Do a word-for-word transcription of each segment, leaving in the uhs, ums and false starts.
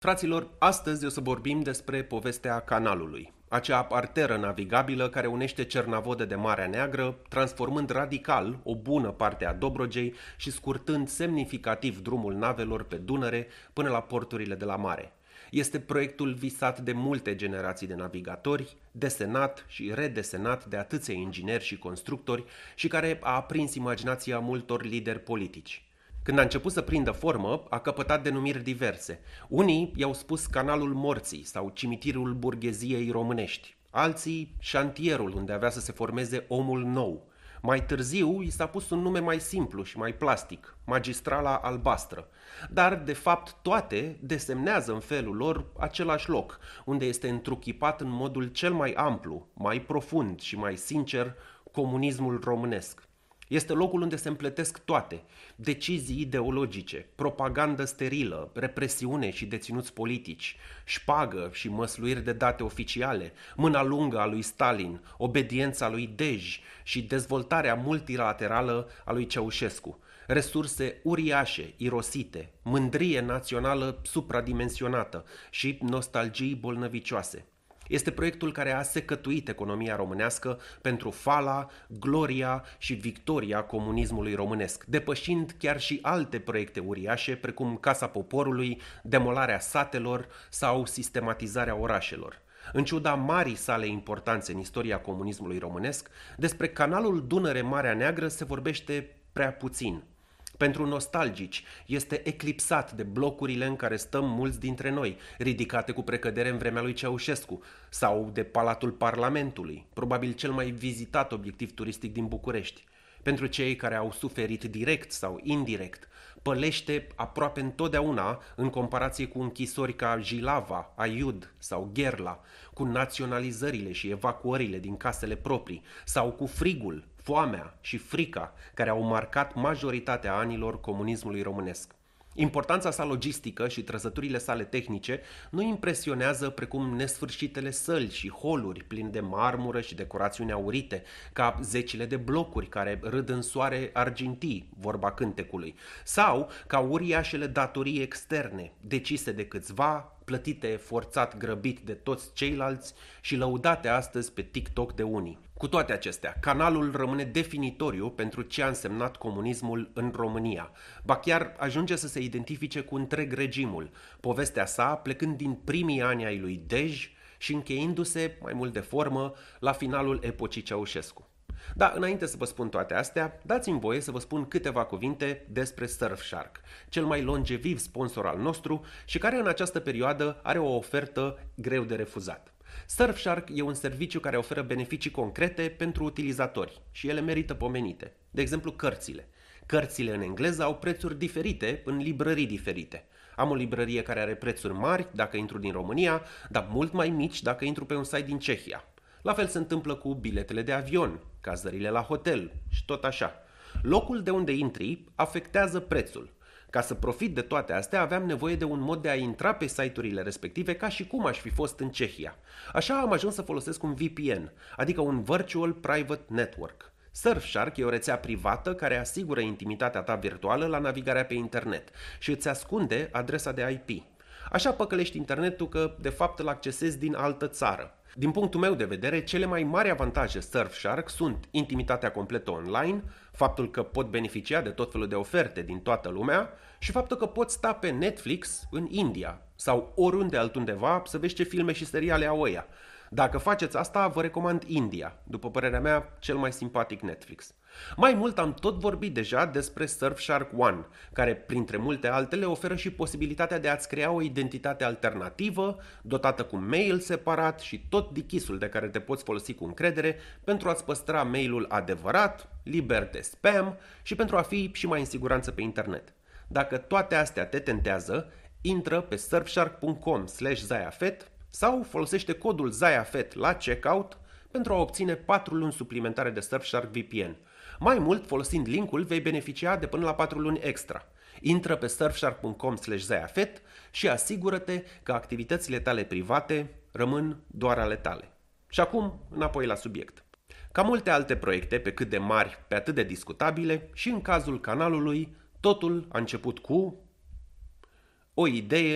Fraților, astăzi o să vorbim despre povestea canalului, acea arteră navigabilă care unește Cernavodă de Marea Neagră, transformând radical o bună parte a Dobrogei și scurtând semnificativ drumul navelor pe Dunăre până la porturile de la mare. Este proiectul visat de multe generații de navigatori, desenat și redesenat de atâția ingineri și constructori și care a aprins imaginația multor lideri politici. Când a început să prindă formă, a căpătat denumiri diverse. Unii i-au spus Canalul Morții sau Cimitirul Burgheziei Românești, alții Șantierul, unde avea să se formeze Omul Nou. Mai târziu i s-a pus un nume mai simplu și mai plastic, Magistrala Albastră. Dar, de fapt, toate desemnează în felul lor același loc, unde este întruchipat în modul cel mai amplu, mai profund și mai sincer comunismul românesc. Este locul unde se împletesc toate: decizii ideologice, propagandă sterilă, represiune și deținuți politici, șpagă și măsluiri de date oficiale, mâna lungă a lui Stalin, obediența lui Dej și dezvoltarea multilaterală a lui Ceaușescu, resurse uriașe, irosite, mândrie națională supradimensionată și nostalgii bolnăvicioase. Este proiectul care a secătuit economia românească pentru fala, gloria și victoria comunismului românesc, depășind chiar și alte proiecte uriașe precum Casa Poporului, demolarea satelor sau sistematizarea orașelor. În ciuda marii sale importanțe în istoria comunismului românesc, despre canalul Dunăre-Marea Neagră se vorbește prea puțin. Pentru nostalgici, este eclipsat de blocurile în care stăm mulți dintre noi, ridicate cu precădere în vremea lui Ceaușescu, sau de Palatul Parlamentului, probabil cel mai vizitat obiectiv turistic din București. Pentru cei care au suferit direct sau indirect, pălește aproape întotdeauna în comparație cu închisori ca Jilava, Aiud sau Gherla, cu naționalizările și evacuările din casele proprii, sau cu frigul, foamea și frica care au marcat majoritatea anilor comunismului românesc. Importanța sa logistică și trăsăturile sale tehnice nu impresionează precum nesfârșitele săli și holuri pline de marmură și decorațiuni aurite, ca zecile de blocuri care râd în soare argintii, vorba cântecului, sau ca uriașele datorii externe, decise de câțiva, plătite forțat grăbit de toți ceilalți și lăudate astăzi pe TikTok de unii. Cu toate acestea, canalul rămâne definitoriu pentru ce a însemnat comunismul în România. Ba chiar ajunge să se identifice cu întreg regimul, povestea sa plecând din primii ani ai lui Dej și încheindu-se, mai mult de formă, la finalul epocii Ceaușescu. Dar înainte să vă spun toate astea, dați-mi voie să vă spun câteva cuvinte despre Surfshark, cel mai longeviv sponsor al nostru și care în această perioadă are o ofertă greu de refuzat. Surfshark e un serviciu care oferă beneficii concrete pentru utilizatori și ele merită pomenite. De exemplu, cărțile. Cărțile în engleză au prețuri diferite în librării diferite. Am o librărie care are prețuri mari dacă intru din România, dar mult mai mici dacă intru pe un site din Cehia. La fel se întâmplă cu biletele de avion, cazările la hotel și tot așa. Locul de unde intri afectează prețul. Ca să profit de toate astea, aveam nevoie de un mod de a intra pe site-urile respective ca și cum aș fi fost în Cehia. Așa am ajuns să folosesc un V P N, adică un Virtual Private Network. Surfshark e o rețea privată care asigură intimitatea ta virtuală la navigarea pe internet și îți ascunde adresa de I P. Așa păcălești internetul că, de fapt, îl accesezi din altă țară. Din punctul meu de vedere, cele mai mari avantaje Surfshark sunt intimitatea completă online, faptul că pot beneficia de tot felul de oferte din toată lumea și faptul că pot sta pe Netflix în India sau oriunde altundeva să vezi ce filme și seriale au ăia. Dacă faceți asta, vă recomand India, după părerea mea, cel mai simpatic Netflix. Mai mult am tot vorbit deja despre Surfshark One, care, printre multe altele, oferă și posibilitatea de a-ți crea o identitate alternativă, dotată cu mail separat și tot dichisul de care te poți folosi cu încredere pentru a-ți păstra mailul adevărat, liber de spam și pentru a fi și mai în siguranță pe internet. Dacă toate astea te tentează, intră pe surfshark punct com slash zayafet sau folosește codul ZAYAFET la checkout pentru a obține patru luni suplimentare de Surfshark V P N. Mai mult, folosind linkul, vei beneficia de până la patru luni extra. Intră pe surfshark punct com slash zayafet și asigură-te că activitățile tale private rămân doar ale tale. Și acum, înapoi la subiect. Ca multe alte proiecte, pe cât de mari, pe atât de discutabile, și în cazul canalului, totul a început cu o idee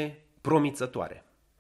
promițătoare.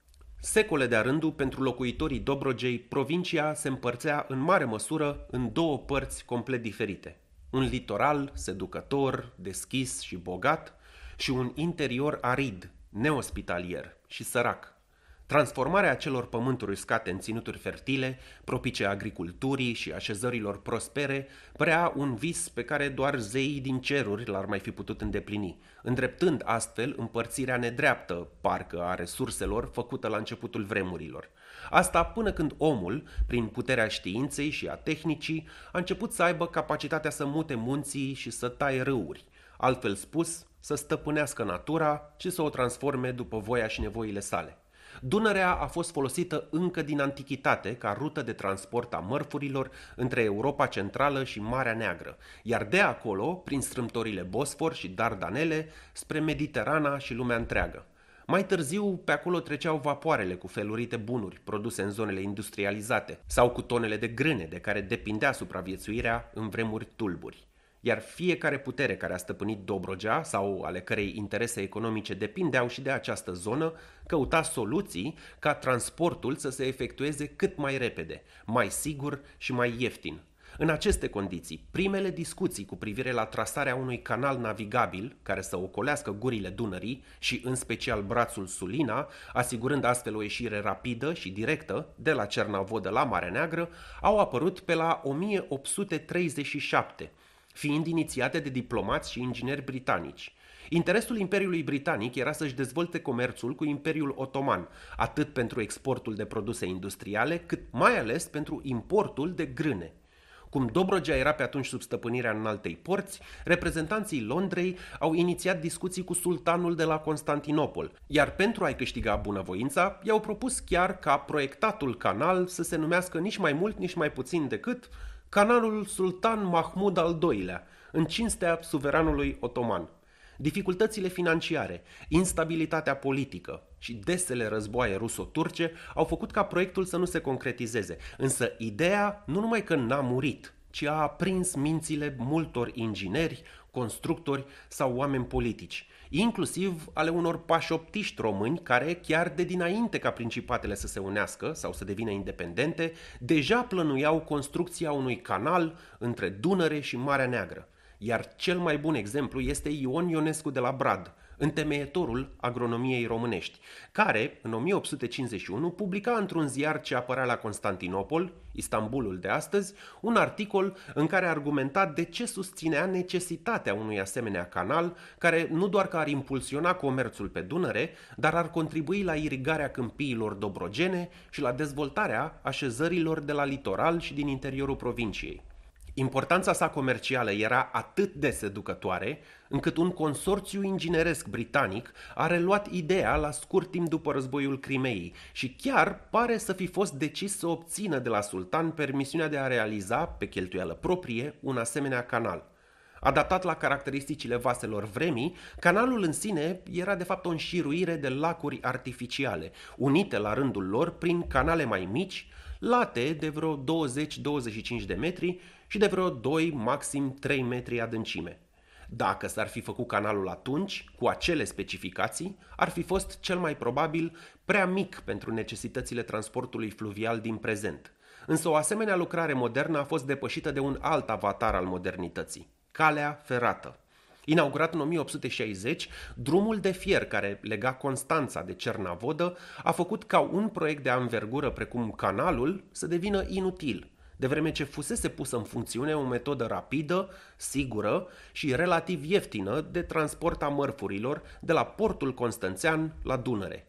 Secole de-a rândul, pentru locuitorii Dobrogei, provincia se împărțea în mare măsură în două părți complet diferite. Un litoral seducător, deschis și bogat și un interior arid, neospitalier și sărac. Transformarea acelor pământuri uscate în ținuturi fertile, propice agriculturii și așezărilor prospere, părea un vis pe care doar zeii din ceruri l-ar mai fi putut îndeplini, îndreptând astfel împărțirea nedreaptă, parcă, a resurselor făcută la începutul vremurilor. Asta până când omul, prin puterea științei și a tehnicii, a început să aibă capacitatea să mute munții și să taie râuri, altfel spus, să stăpânească natura și să o transforme după voia și nevoile sale. Dunărea a fost folosită încă din antichitate ca rută de transport a mărfurilor între Europa Centrală și Marea Neagră, iar de acolo, prin strâmtorile Bosfor și Dardanele, spre Mediterana și lumea întreagă. Mai târziu, pe acolo treceau vapoarele cu felurite bunuri produse în zonele industrializate sau cu tonele de grâne de care depindea supraviețuirea în vremuri tulburi. Iar fiecare putere care a stăpânit Dobrogea sau ale cărei interese economice depindeau și de această zonă, căuta soluții ca transportul să se efectueze cât mai repede, mai sigur și mai ieftin. În aceste condiții, primele discuții cu privire la trasarea unui canal navigabil care să ocolească gurile Dunării și în special brațul Sulina, asigurând astfel o ieșire rapidă și directă de la Cernavodă la Marea Neagră, au apărut pe la o mie opt sute treizeci și șapte, fiind inițiate de diplomați și ingineri britanici. Interesul Imperiului Britanic era să-și dezvolte comerțul cu Imperiul Otoman, atât pentru exportul de produse industriale, cât mai ales pentru importul de grâne. Cum Dobrogea era pe atunci sub stăpânirea Înaltei Porți, reprezentanții Londrei au inițiat discuții cu sultanul de la Constantinopol, iar pentru a-i câștiga bunăvoința, i-au propus chiar ca proiectatul canal să se numească nici mai mult, nici mai puțin decât Canalul Sultan Mahmud al doilea, în cinstea suveranului otoman. Dificultățile financiare, instabilitatea politică și desele războaie ruso-turce au făcut ca proiectul să nu se concretizeze, însă ideea nu numai că n-a murit, ci a aprins mințile multor ingineri, constructori sau oameni politici, inclusiv ale unor pașoptiști români care, chiar de dinainte ca principatele să se unească sau să devină independente, deja plănuiau construcția unui canal între Dunăre și Marea Neagră. Iar cel mai bun exemplu este Ion Ionescu de la Brad, întemeietorul agronomiei românești, care, în o mie opt sute cincizeci și unu, publica într-un ziar ce apărea la Constantinopol, Istanbulul de astăzi, un articol în care argumenta de ce susținea necesitatea unui asemenea canal, care nu doar că ar impulsiona comerțul pe Dunăre, dar ar contribui la irigarea câmpiilor dobrogene și la dezvoltarea așezărilor de la litoral și din interiorul provinciei. Importanța sa comercială era atât de seducătoare, încât un consorțiu ingineresc britanic a reluat ideea la scurt timp după războiul Crimeei și chiar pare să fi fost decis să obțină de la sultan permisiunea de a realiza, pe cheltuială proprie, un asemenea canal. Adaptat la caracteristicile vaselor vremii, canalul în sine era de fapt o înșiruire de lacuri artificiale, unite la rândul lor prin canale mai mici, late de vreo douăzeci douăzeci și cinci de metri și de vreo doi, maxim trei metri adâncime. Dacă s-ar fi făcut canalul atunci, cu acele specificații, ar fi fost cel mai probabil prea mic pentru necesitățile transportului fluvial din prezent. Însă o asemenea lucrare modernă a fost depășită de un alt avatar al modernității, calea ferată. Inaugurat în o mie opt sute șaizeci, drumul de fier care lega Constanța de Cernavodă a făcut ca un proiect de anvergură precum canalul să devină inutil, de vreme ce fusese pusă în funcțiune o metodă rapidă, sigură și relativ ieftină de transport a mărfurilor de la portul constanțean la Dunăre.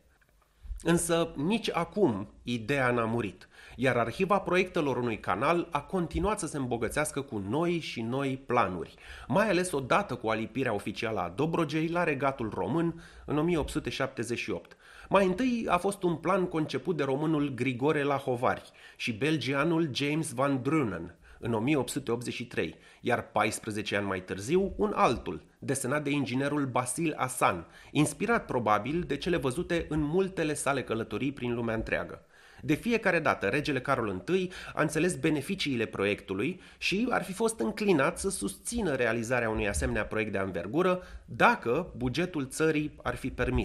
Însă nici acum ideea n-a murit, iar arhiva proiectelor unui canal a continuat să se îmbogățească cu noi și noi planuri, mai ales odată cu alipirea oficială a Dobrogei la Regatul Român în o mie opt sute șaptezeci și opt. Mai întâi a fost un plan conceput de românul Grigore Lahovari și belgianul James van Drunen în o mie opt sute optzeci și trei, iar paisprezece ani mai târziu un altul, desenat de inginerul Basil Asan, inspirat probabil de cele văzute în multele sale călătorii prin lumea întreagă. De fiecare dată, regele Carol I a înțeles beneficiile proiectului și ar fi fost înclinat să susțină realizarea unui asemenea proiect de anvergură dacă bugetul țării ar fi permis-o.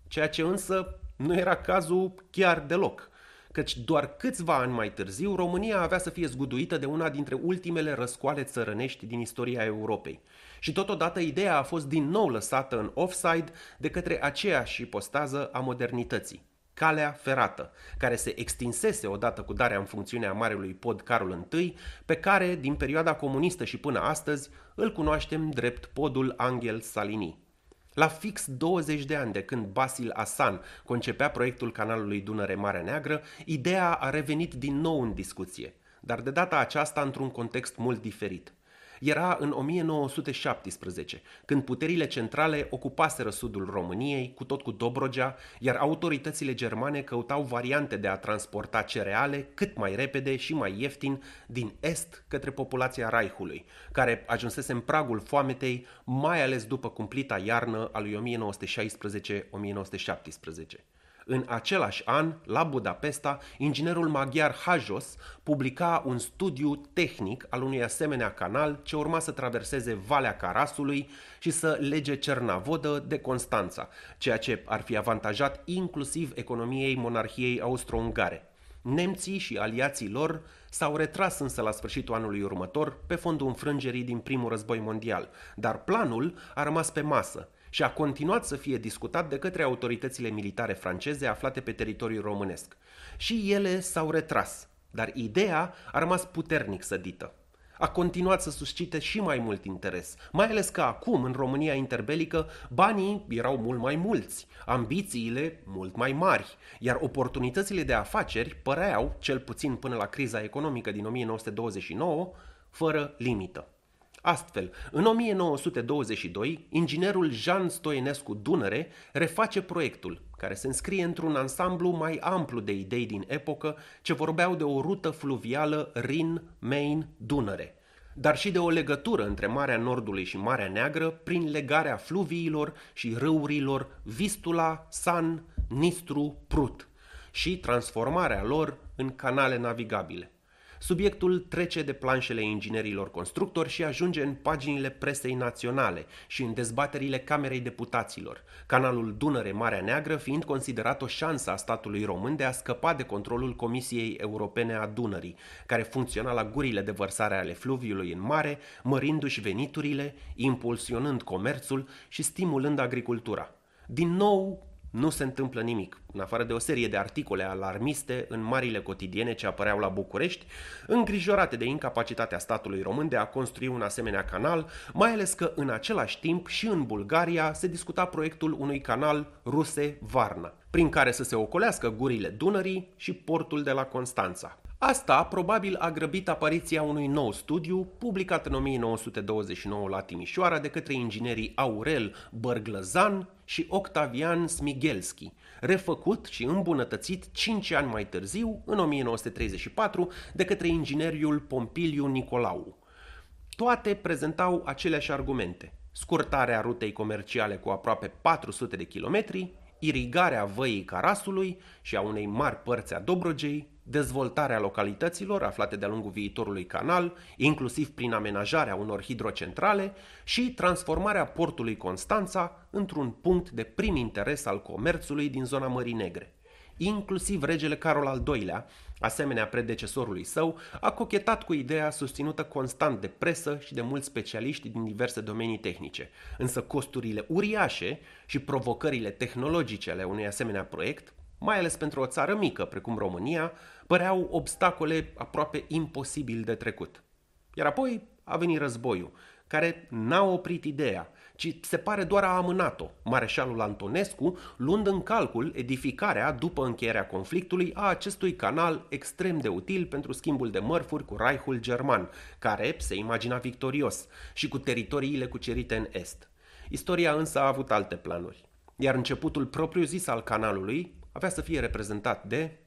ceea ce însă nu era cazul chiar deloc, căci doar câțiva ani mai târziu România avea să fie zguduită de una dintre ultimele răscoale țărănești din istoria Europei. Și totodată ideea a fost din nou lăsată în offside de către aceeași ipostază a modernității, calea ferată, care se extinsese odată cu darea în funcțiune a Marelui Pod Carol I, pe care, din perioada comunistă și până astăzi, îl cunoaștem drept podul Anghel-Saligny. La fix douăzeci de ani de când Basil Asan concepea proiectul canalului Dunăre-Marea Neagră, ideea a revenit din nou în discuție, dar de data aceasta într-un context mult diferit. Era în o mie nouă sute șaptesprezece, când puterile centrale ocupaseră sudul României, cu tot cu Dobrogea, iar autoritățile germane căutau variante de a transporta cereale cât mai repede și mai ieftin din est către populația Reichului, care ajunsese în pragul foametei, mai ales după cumplita iarnă a lui o mie nouă sute șaisprezece - o mie nouă sute șaptesprezece. În același an, la Budapesta, inginerul maghiar Hajos publica un studiu tehnic al unui asemenea canal ce urma să traverseze Valea Carasului și să lege Cernavodă de Constanța, ceea ce ar fi avantajat inclusiv economiei monarhiei austro-ungare. Nemții și aliații lor s-au retras însă la sfârșitul anului următor pe fondul înfrângerii din primul război mondial, dar planul a rămas pe masă și a continuat să fie discutat de către autoritățile militare franceze aflate pe teritoriul românesc. Și ele s-au retras, dar ideea a rămas puternic sădită. A continuat să suscite și mai mult interes, mai ales că acum, în România interbelică, banii erau mult mai mulți, ambițiile mult mai mari, iar oportunitățile de afaceri păreau, cel puțin până la criza economică din o mie nouă sute douăzeci și nouă, fără limită. Astfel, în o mie nouă sute douăzeci și doi, inginerul Jean Stoienescu Dunăre reface proiectul, care se înscrie într-un ansamblu mai amplu de idei din epocă ce vorbeau de o rută fluvială Rin-Main-Dunăre, dar și de o legătură între Marea Nordului și Marea Neagră prin legarea fluviilor și râurilor Vistula, San, Nistru, Prut și transformarea lor în canale navigabile. Subiectul trece de planșele inginerilor constructori și ajunge în paginile presei naționale și în dezbaterile Camerei Deputaților, canalul Dunăre-Marea Neagră fiind considerat o șansă a statului român de a scăpa de controlul Comisiei Europene a Dunării, care funcționa la gurile de vărsare ale fluviului în mare, mărindu-și veniturile, impulsionând comerțul și stimulând agricultura. Din nou, nu se întâmplă nimic, în afară de o serie de articole alarmiste în marile cotidiene ce apăreau la București, îngrijorate de incapacitatea statului român de a construi un asemenea canal, mai ales că în același timp și în Bulgaria se discuta proiectul unui canal Ruse-Varna, prin care să se ocolească gurile Dunării și portul de la Constanța. Asta probabil a grăbit apariția unui nou studiu, publicat în o mie nouă sute douăzeci și nouă la Timișoara de către inginerii Aurel Bărglăzan și Octavian Smigelski, refăcut și îmbunătățit cinci ani mai târziu, în o mie nouă sute treizeci și patru, de către ingineriul Pompiliu Nicolau. Toate prezentau aceleași argumente: scurtarea rutei comerciale cu aproape patru sute de kilometri, irigarea văii Carasului și a unei mari părți a Dobrogei, dezvoltarea localităților aflate de-a lungul viitorului canal, inclusiv prin amenajarea unor hidrocentrale și transformarea portului Constanța într-un punct de prim interes al comerțului din zona Mării Negre. Inclusiv regele Carol al doilea, asemenea predecesorului său, a cochetat cu ideea susținută constant de presă și de mulți specialiști din diverse domenii tehnice, însă costurile uriașe și provocările tehnologice ale unui asemenea proiect, mai ales pentru o țară mică precum România, păreau obstacole aproape imposibil de trecut. Iar apoi a venit războiul, care n-a oprit ideea, ci se pare doar a amânat-o, mareșalul Antonescu luând în calcul edificarea după încheierea conflictului a acestui canal extrem de util pentru schimbul de mărfuri cu Reichul german, care se imagina victorios, și cu teritoriile cucerite în est. Istoria însă a avut alte planuri, iar începutul propriu-zis al canalului avea să fie reprezentat de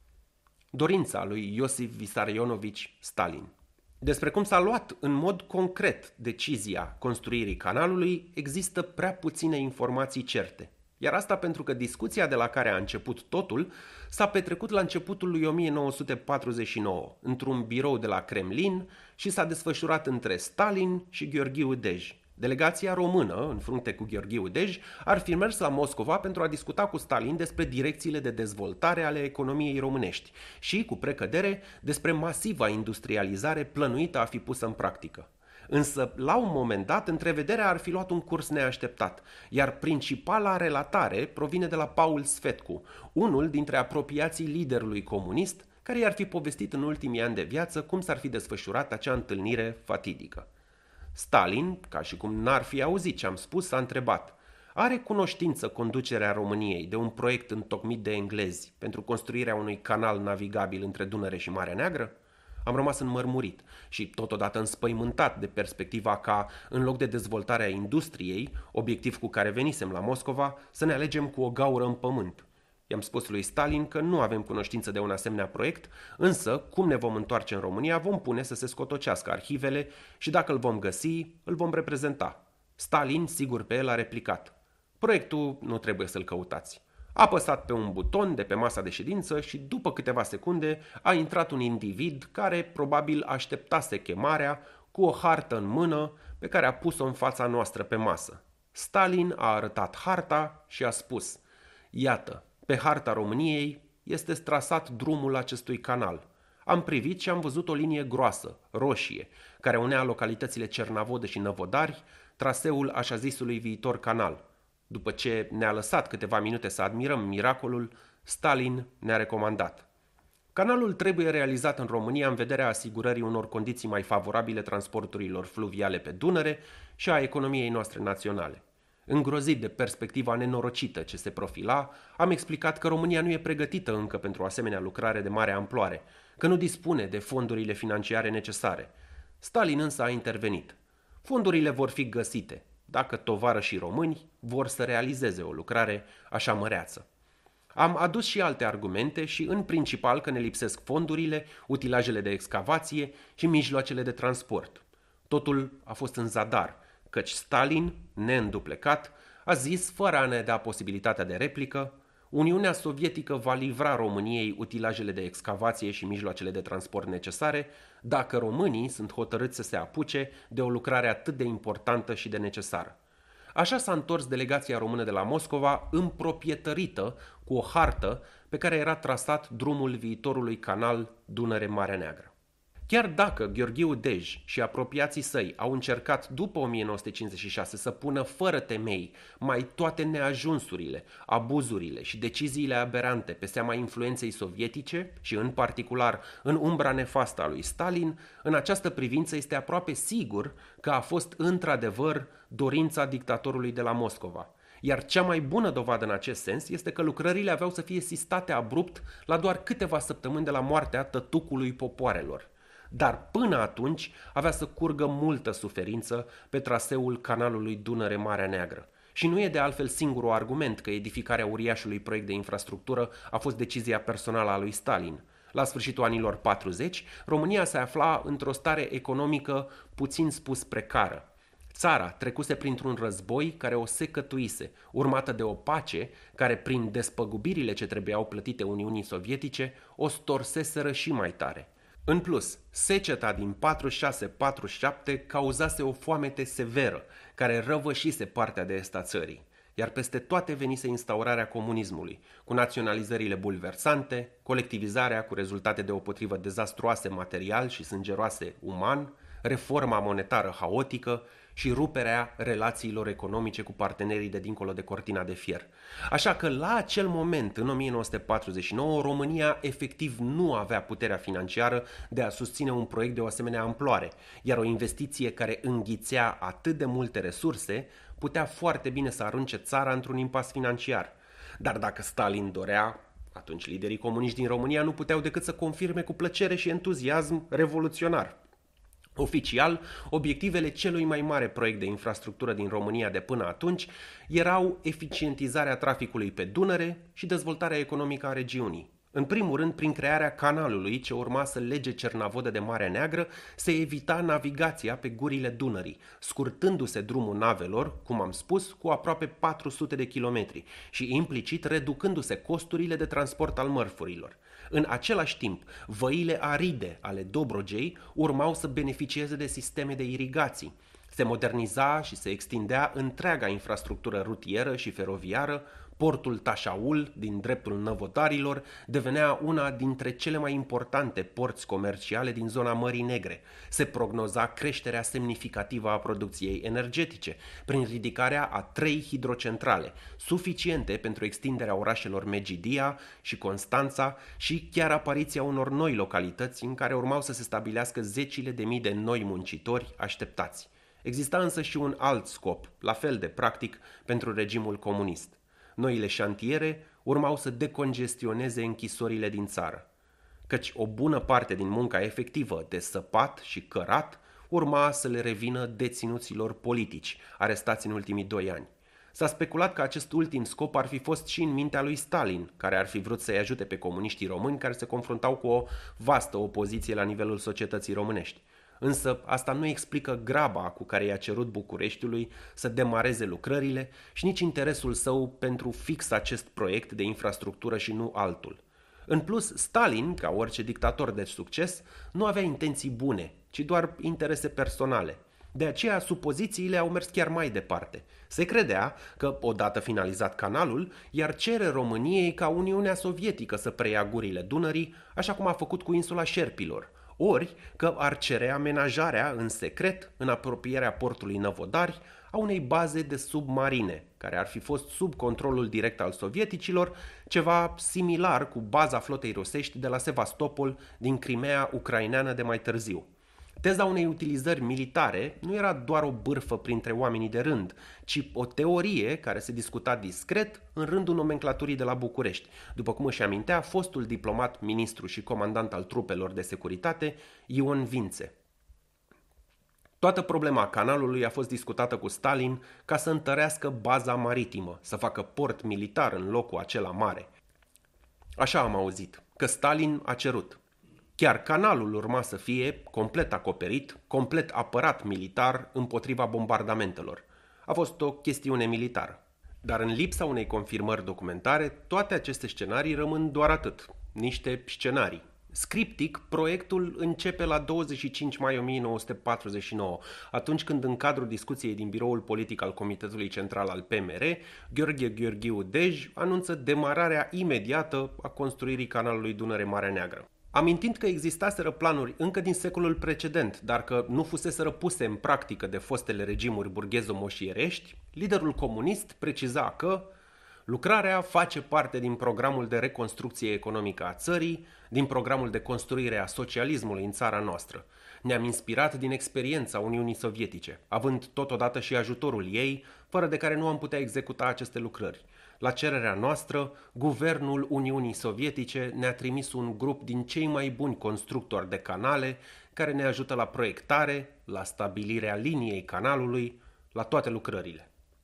dorința lui Iosif Vissarionovici Stalin. Despre cum s-a luat în mod concret decizia construirii canalului există prea puține informații certe. Iar asta pentru că discuția de la care a început totul s-a petrecut la începutul lui o mie nouă sute patruzeci și nouă, într-un birou de la Kremlin, și s-a desfășurat între Stalin și Gheorghiu Dej, Delegația română, în frunte cu Gheorghiu Dej, ar fi mers la Moscova pentru a discuta cu Stalin despre direcțiile de dezvoltare ale economiei românești și, cu precădere, despre masiva industrializare plănuită a fi pusă în practică. Însă, la un moment dat, întrevederea ar fi luat un curs neașteptat, iar principala relatare provine de la Paul Sfetcu, unul dintre apropiații liderului comunist, care i-ar fi povestit în ultimii ani de viață cum s-ar fi desfășurat acea întâlnire fatidică. Stalin, ca și cum n-ar fi auzit ce am spus, s-a întrebat: are cunoștință conducerea României de un proiect întocmit de englezi pentru construirea unui canal navigabil între Dunăre și Marea Neagră? Am rămas înmărmurit și totodată înspăimântat de perspectiva ca, în loc de dezvoltarea industriei, obiectiv cu care venisem la Moscova, să ne alegem cu o gaură în pământ. I-am spus lui Stalin că nu avem cunoștință de un asemenea proiect, însă, cum ne vom întoarce în România, vom pune să se scotocească arhivele și dacă îl vom găsi, îl vom reprezenta. Stalin, sigur pe el, a replicat: proiectul nu trebuie să-l căutați. A apăsat pe un buton de pe masa de ședință și după câteva secunde a intrat un individ care probabil așteptase chemarea cu o hartă în mână pe care a pus-o în fața noastră pe masă. Stalin a arătat harta și a spus: iată, pe harta României este trasat drumul acestui canal. Am privit și am văzut o linie groasă, roșie, care unea localitățile Cernavodă și Năvodari, traseul așa zisului viitor canal. După ce ne-a lăsat câteva minute să admirăm miracolul, Stalin ne-a recomandat: canalul trebuie realizat în România în vederea asigurării unor condiții mai favorabile transporturilor fluviale pe Dunăre și a economiei noastre naționale. Îngrozit de perspectiva nenorocită ce se profila, am explicat că România nu e pregătită încă pentru o asemenea lucrare de mare amploare, că nu dispune de fondurile financiare necesare. Stalin însă a intervenit: fondurile vor fi găsite, dacă tovarășii români vor să realizeze o lucrare așa măreață. Am adus și alte argumente și în principal că ne lipsesc fondurile, utilajele de excavație și mijloacele de transport. Totul a fost în zadar, căci Stalin, neînduplecat, a zis, fără a ne da posibilitatea de replică: Uniunea Sovietică va livra României utilajele de excavație și mijloacele de transport necesare dacă românii sunt hotărâți să se apuce de o lucrare atât de importantă și de necesară. Așa s-a întors delegația română de la Moscova împroprietărită cu o hartă pe care era trasat drumul viitorului canal Dunăre-Marea Neagră. Chiar dacă Gheorghiu Dej și apropiații săi au încercat după o mie nouă sute cincizeci și șase să pună fără temei mai toate neajunsurile, abuzurile și deciziile aberante pe seama influenței sovietice și în particular în umbra nefastă a lui Stalin, în această privință este aproape sigur că a fost într-adevăr dorința dictatorului de la Moscova. Iar cea mai bună dovadă în acest sens este că lucrările aveau să fie sistate abrupt la doar câteva săptămâni de la moartea tătucului popoarelor. Dar până atunci avea să curgă multă suferință pe traseul canalului Dunăre-Marea Neagră. Și nu e de altfel singurul argument că edificarea uriașului proiect de infrastructură a fost decizia personală a lui Stalin. La sfârșitul anilor patruzeci, România se afla într-o stare economică puțin spus precară. Țara trecuse printr-un război care o secătuise, urmată de o pace care, prin despăgubirile ce trebuiau plătite Uniunii Sovietice, o storseseră și mai tare. În plus, seceta din patruzeci și șase patruzeci și șapte cauzase o foamete severă, care răvășise partea de est a țării, iar peste toate venise instaurarea comunismului, cu naționalizările bulversante, colectivizarea cu rezultate deopotrivă dezastruoase material și sângeroase uman, reforma monetară haotică și ruperea relațiilor economice cu partenerii de dincolo de cortina de fier. Așa că la acel moment, în o mie nouă sute patruzeci și nouă, România efectiv nu avea puterea financiară de a susține un proiect de o asemenea amploare, iar o investiție care înghițea atât de multe resurse putea foarte bine să arunce țara într-un impas financiar. Dar dacă Stalin dorea, atunci liderii comuniști din România nu puteau decât să confirme cu plăcere și entuziasm revoluționar. Oficial, obiectivele celui mai mare proiect de infrastructură din România de până atunci erau eficientizarea traficului pe Dunăre și dezvoltarea economică a regiunii. În primul rând, prin crearea canalului ce urma să lege Cernavodă de Marea Neagră, se evita navigația pe gurile Dunării, scurtându-se drumul navelor, cum am spus, cu aproape patru sute de kilometri și implicit reducându-se costurile de transport al mărfurilor. În același timp, văile aride ale Dobrogei urmau să beneficieze de sisteme de irigații. Se moderniza și se extindea întreaga infrastructură rutieră și feroviară, portul Tașaul din dreptul năvodarilor devenea una dintre cele mai importante porți comerciale din zona Mării Negre. Se prognoza creșterea semnificativă a producției energetice prin ridicarea a trei hidrocentrale, suficiente pentru extinderea orașelor Megidia și Constanța și chiar apariția unor noi localități în care urmau să se stabilească zecile de mii de noi muncitori așteptați. Exista însă și un alt scop, la fel de practic, pentru regimul comunist. Noile șantiere urmau să decongestioneze închisorile din țară, căci o bună parte din munca efectivă de săpat și cărat urma să le revină deținuților politici, arestați în ultimii doi ani. S-a speculat că acest ultim scop ar fi fost și în mintea lui Stalin, care ar fi vrut să-i ajute pe comuniștii români care se confruntau cu o vastă opoziție la nivelul societății românești. Însă asta nu explică graba cu care i-a cerut Bucureștiului să demareze lucrările și nici interesul său pentru fix acest proiect de infrastructură și nu altul. În plus, Stalin, ca orice dictator de succes, nu avea intenții bune, ci doar interese personale. De aceea, supozițiile au mers chiar mai departe. Se credea că, odată finalizat canalul, i-ar cere României ca Uniunea Sovietică să preia gurile Dunării, așa cum a făcut cu insula Șerpilor, ori că ar cere amenajarea în secret, în apropierea portului Năvodari, a unei baze de submarine, care ar fi fost sub controlul direct al sovieticilor, ceva similar cu baza flotei rusești de la Sevastopol din Crimea ucraineană de mai târziu. Teza unei utilizări militare nu era doar o bârfă printre oamenii de rând, ci o teorie care se discuta discret în rândul nomenclaturii de la București, după cum își amintea fostul diplomat, ministru și comandant al trupelor de securitate, Ion Vințe. Toată problema canalului a fost discutată cu Stalin ca să întărească baza maritimă, să facă port militar în locul acela mare. Așa am auzit, că Stalin a cerut. Chiar canalul urma să fie complet acoperit, complet apărat militar împotriva bombardamentelor. A fost o chestiune militară. Dar în lipsa unei confirmări documentare, toate aceste scenarii rămân doar atât, niște scenarii. Scriptic, proiectul începe la douăzeci și cinci mai o mie nouă sute patruzeci și nouă, atunci când în cadrul discuției din biroul politic al Comitetului Central al P M R, Gheorghe Gheorghiu Dej anunță demararea imediată a construirii canalului Dunăre-Marea Neagră. Amintind că existaseră planuri încă din secolul precedent, dar că nu fuseseră puse în practică de fostele regimuri burghezo-moșierești, liderul comunist preciza că lucrarea face parte din programul de reconstrucție economică a țării, din programul de construire a socialismului în țara noastră. Ne-am inspirat din experiența Uniunii Sovietice, având totodată și ajutorul ei, fără de care nu am putea executa aceste lucrări. La cererea noastră, guvernul Uniunii Sovietice ne-a trimis un grup din cei mai buni constructori de canale care ne ajută la proiectare, la stabilirea liniei canalului, la toate lucrările.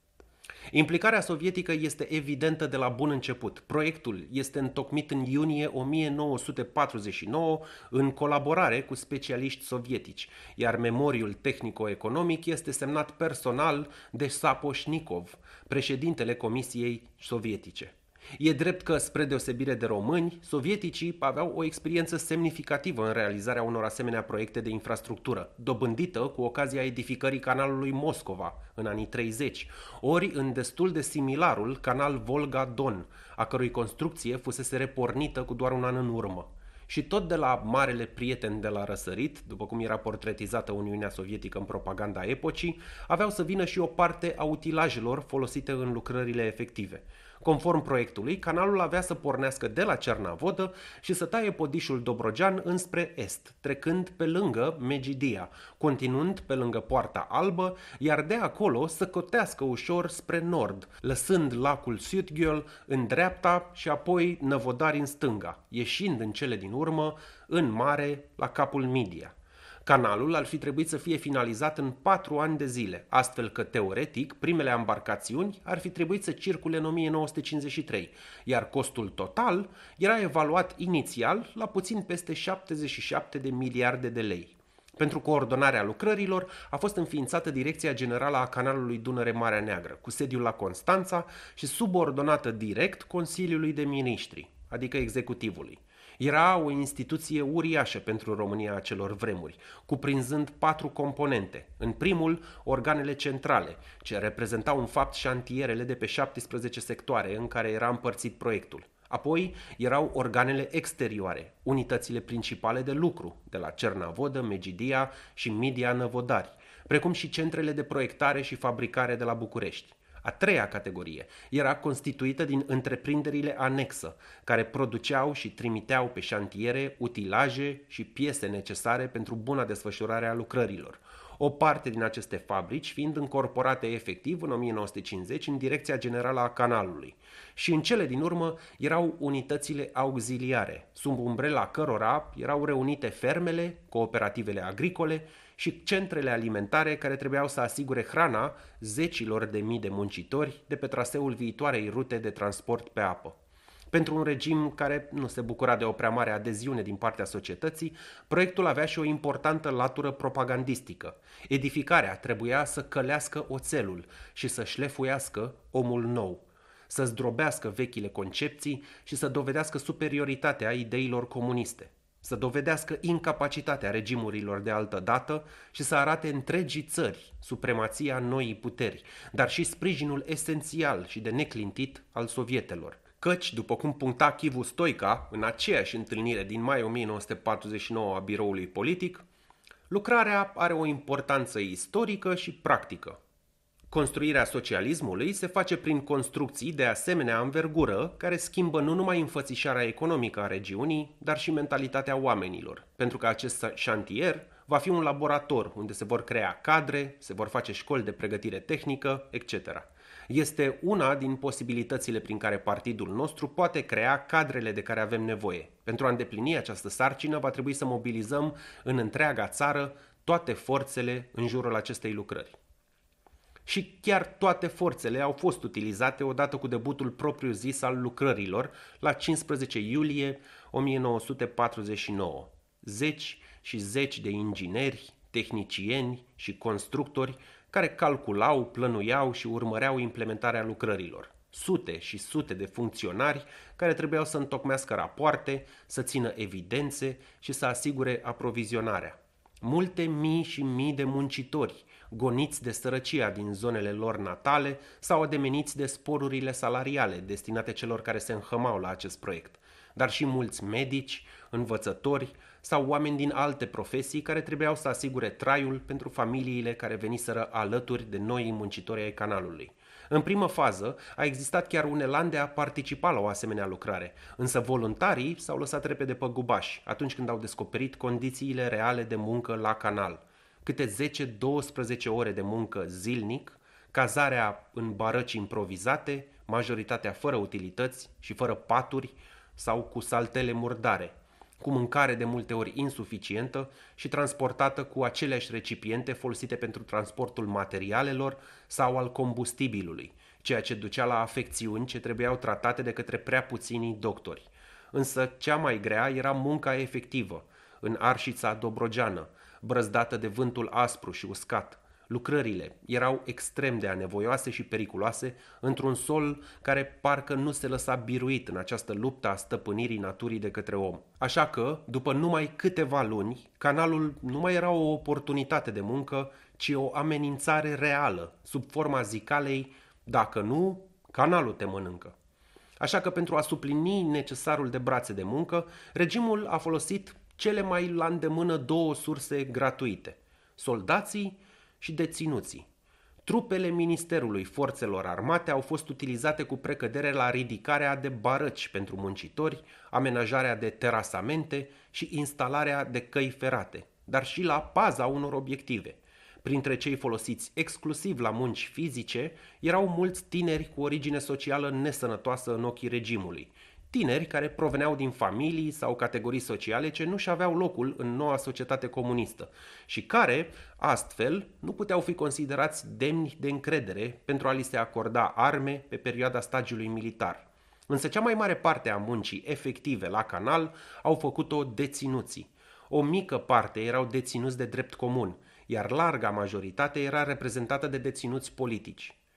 Implicarea sovietică este evidentă de la bun început. Proiectul este întocmit în iunie o mie nouă sute patruzeci și nouă în colaborare cu specialiști sovietici, iar memoriul tehnico-economic este semnat personal de Sapoșnicov, președintele Comisiei Sovietice. E drept că, spre deosebire de români, sovieticii aveau o experiență semnificativă în realizarea unor asemenea proiecte de infrastructură, dobândită cu ocazia edificării canalului Moscova în anii treizeci, ori în destul de similarul canal Volga-Don, a cărui construcție fusese repornită cu doar un an în urmă. Și tot de la marele prieten de la răsărit, după cum era portretizată Uniunea Sovietică în propaganda epocii, aveau să vină și o parte a utilajelor folosite în lucrările efective. Conform proiectului, canalul avea să pornească de la Cernavodă și să taie Podișul Dobrogean înspre est, trecând pe lângă Megidia, continuând pe lângă Poarta Albă, iar de acolo să cotească ușor spre nord, lăsând lacul Sutgheol în dreapta și apoi Năvodari în stânga, ieșind în cele din urmă în mare la capul Midia. Canalul ar fi trebuit să fie finalizat în patru ani de zile, astfel că, teoretic, primele embarcațiuni ar fi trebuit să circule în o mie nouă sute cincizeci și trei, iar costul total era evaluat inițial la puțin peste șaptezeci și șapte de miliarde de lei. Pentru coordonarea lucrărilor a fost înființată Direcția Generală a Canalului Dunăre-Marea Neagră, cu sediul la Constanța și subordonată direct Consiliului de Miniștri. adică executivului. Era o instituție uriașă pentru România acelor vremuri, cuprinzând patru componente. În primul, organele centrale, ce reprezentau în fapt șantierele de pe șaptesprezece sectoare în care era împărțit proiectul. Apoi erau organele exterioare, unitățile principale de lucru, de la Cernavodă, Megidia și Midia Năvodari, precum și centrele de proiectare și fabricare de la București. A treia categorie era constituită din întreprinderile anexă, care produceau și trimiteau pe șantiere utilaje și piese necesare pentru buna desfășurare a lucrărilor. O parte din aceste fabrici fiind încorporate efectiv în o mie nouă sute cincizeci în Direcția Generală a Canalului. Și în cele din urmă erau unitățile auxiliare, sub umbrela cărora erau reunite fermele, cooperativele agricole și centrele alimentare care trebuiau să asigure hrana zecilor de mii de muncitori de pe traseul viitoarei rute de transport pe apă. Pentru un regim care nu se bucura de o prea mare adeziune din partea societății, proiectul avea și o importantă latură propagandistică. Edificarea trebuia să călească oțelul și să șlefuiască omul nou, să zdrobească vechile concepții și să dovedească superioritatea ideilor comuniste, să dovedească incapacitatea regimurilor de altă dată și să arate întregii țări supremația noii puteri, dar și sprijinul esențial și de neclintit al sovietelor. Căci, după cum puncta Chivu Stoica în aceeași întâlnire din mai o mie nouă sute patruzeci și nouă a biroului politic, lucrarea are o importanță istorică și practică. Construirea socialismului se face prin construcții de asemenea învergură care schimbă nu numai înfățișarea economică a regiunii, dar și mentalitatea oamenilor, pentru că acest șantier va fi un laborator unde se vor crea cadre, se vor face școli de pregătire tehnică, et cetera. Este una din posibilitățile prin care partidul nostru poate crea cadrele de care avem nevoie. Pentru a îndeplini această sarcină va trebui să mobilizăm în întreaga țară toate forțele în jurul acestei lucrări. Și chiar toate forțele au fost utilizate odată cu debutul propriu-zis al lucrărilor la cincisprezece iulie o mie nouă sute patruzeci și nouă. Zeci și zeci de ingineri, tehnicieni și constructori care calculau, plănuiau și urmăreau implementarea lucrărilor. Sute și sute de funcționari care trebuiau să întocmească rapoarte, să țină evidențe și să asigure aprovizionarea. Multe mii și mii de muncitori, goniți de sărăcia din zonele lor natale sau ademeniți de sporurile salariale destinate celor care se înhămau la acest proiect, dar și mulți medici, învățători sau oameni din alte profesii care trebuiau să asigure traiul pentru familiile care veniseră alături de noii muncitori ai canalului. În primă fază a existat chiar un elan de a participa la o asemenea lucrare, însă voluntarii s-au lăsat repede pe gubași atunci când au descoperit condițiile reale de muncă la canal. Câte zece-douăsprezece ore de muncă zilnic, cazarea în barăci improvizate, majoritatea fără utilități și fără paturi sau cu saltele murdare, cu mâncare de multe ori insuficientă și transportată cu aceleași recipiente folosite pentru transportul materialelor sau al combustibilului, ceea ce ducea la afecțiuni ce trebuiau tratate de către prea puțini doctori. Însă cea mai grea era munca efectivă, în arșița dobrogeană, brăzdată de vântul aspru și uscat. Lucrările erau extrem de anevoioase și periculoase într-un sol care parcă nu se lăsa biruit în această luptă a stăpânirii naturii de către om. Așa că, după numai câteva luni, canalul nu mai era o oportunitate de muncă, ci o amenințare reală, sub forma zicalei: dacă nu, canalul te mănâncă. Așa că pentru a suplini necesarul de brațe de muncă, regimul a folosit cele mai la îndemână două surse gratuite: soldații și deținuții. Trupele Ministerului Forțelor Armate au fost utilizate cu precădere la ridicarea de barăci pentru muncitori, amenajarea de terasamente și instalarea de căi ferate, dar și la paza unor obiective. Printre cei folosiți exclusiv la munci fizice erau mulți tineri cu origine socială nesănătoasă în ochii regimului, tineri care proveneau din familii sau categorii sociale ce nu-și aveau locul în noua societate comunistă și care, astfel, nu puteau fi considerați demni de încredere pentru a li se acorda arme pe perioada stagiului militar. Însă cea mai mare parte a muncii efective la canal au făcut-o deținuții. O mică parte erau deținuți de drept comun, iar larga majoritate era reprezentată de deținuți politici.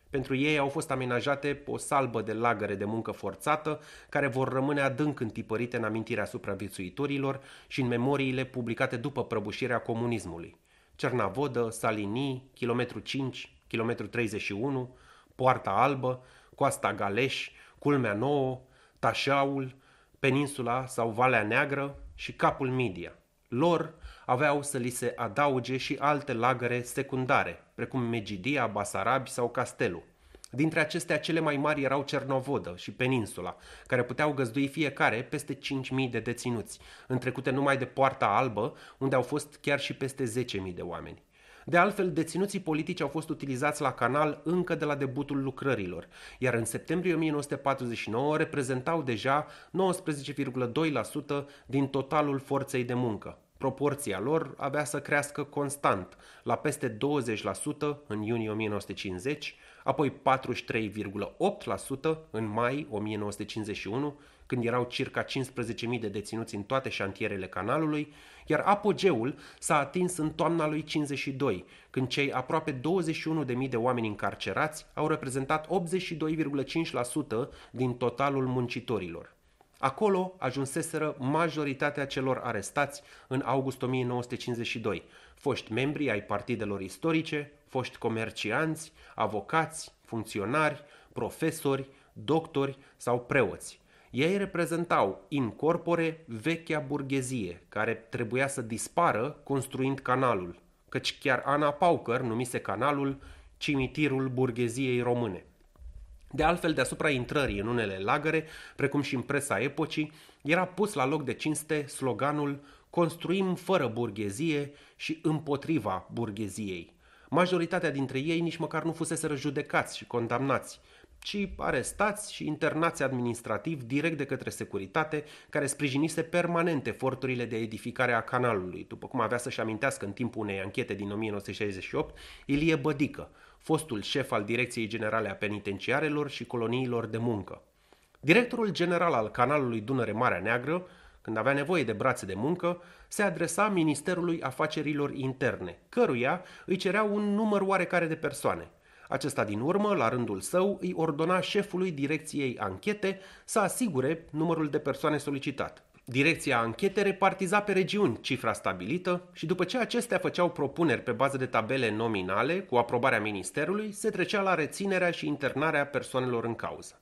Pentru ei au fost amenajate o salbă de lagăre de muncă forțată, care vor rămâne adânc întipărite în amintirea supraviețuitorilor și în memoriile publicate după prăbușirea comunismului. Cernavodă, Salinii, kilometru cinci, kilometru treizeci și unu, Poarta Albă, Coasta Galeș, Culmea Nouă, Tașaul, Peninsula sau Valea Neagră și Capul Midia. Lor aveau să li se adauge și alte lagăre secundare, precum Megidia, Basarabi sau Castelul. Dintre acestea, cele mai mari erau Cernovodă și Peninsula, care puteau găzdui fiecare peste cinci mii de deținuți, întrecute numai de Poarta Albă, unde au fost chiar și peste zece mii de oameni. De altfel, deținuții politici au fost utilizați la Canal încă de la debutul lucrărilor, iar în septembrie o mie nouă sute patruzeci și nouă reprezentau deja nouăsprezece virgulă doi la sută din totalul forței de muncă. Proporția lor avea să crească constant, la peste douăzeci la sută în iunie o mie nouă sute cincizeci, apoi patruzeci și trei virgulă opt la sută în mai o mie nouă sute cincizeci și unu, când erau circa cincisprezece mii de deținuți în toate șantierele Canalului, iar apogeul s-a atins în toamna lui cincizeci și doi, când cei aproape douăzeci și unu de mii de oameni încarcerați au reprezentat optzeci și doi virgulă cinci la sută din totalul muncitorilor. Acolo ajunseseră majoritatea celor arestați în august o mie nouă sute cincizeci și doi, foști membri ai partidelor istorice, foști comercianți, avocați, funcționari, profesori, doctori sau preoți. Ei reprezentau in corpore vechea burghezie, care trebuia să dispară construind canalul, căci chiar Ana Paucăr numise canalul cimitirul burgheziei române. De altfel, deasupra intrării în unele lagăre, precum și în presa epocii, era pus la loc de cinste sloganul "Construim fără burghezie și împotriva burgheziei". Majoritatea dintre ei nici măcar nu fuseseră judecați și condamnați, ci arestați și internați administrativ direct de către securitate, care sprijinise permanent eforturile de edificare a canalului, după cum avea să-și amintească în timpul unei anchete din o mie nouă sute șaizeci și opt Ilie Bădică, fostul șef al Direcției Generale a Penitenciarelor și Coloniilor de Muncă. Directorul general al canalului Dunăre-Marea Neagră, când avea nevoie de brațe de muncă, se adresa Ministerului Afacerilor Interne, căruia îi cerea un număr oarecare de persoane. Acesta din urmă, la rândul său, îi ordona șefului Direcției Anchete să asigure numărul de persoane solicitat. Direcția Anchete repartiza pe regiuni cifra stabilită și după ce acestea făceau propuneri pe bază de tabele nominale cu aprobarea ministerului, se trecea la reținerea și internarea persoanelor în cauză.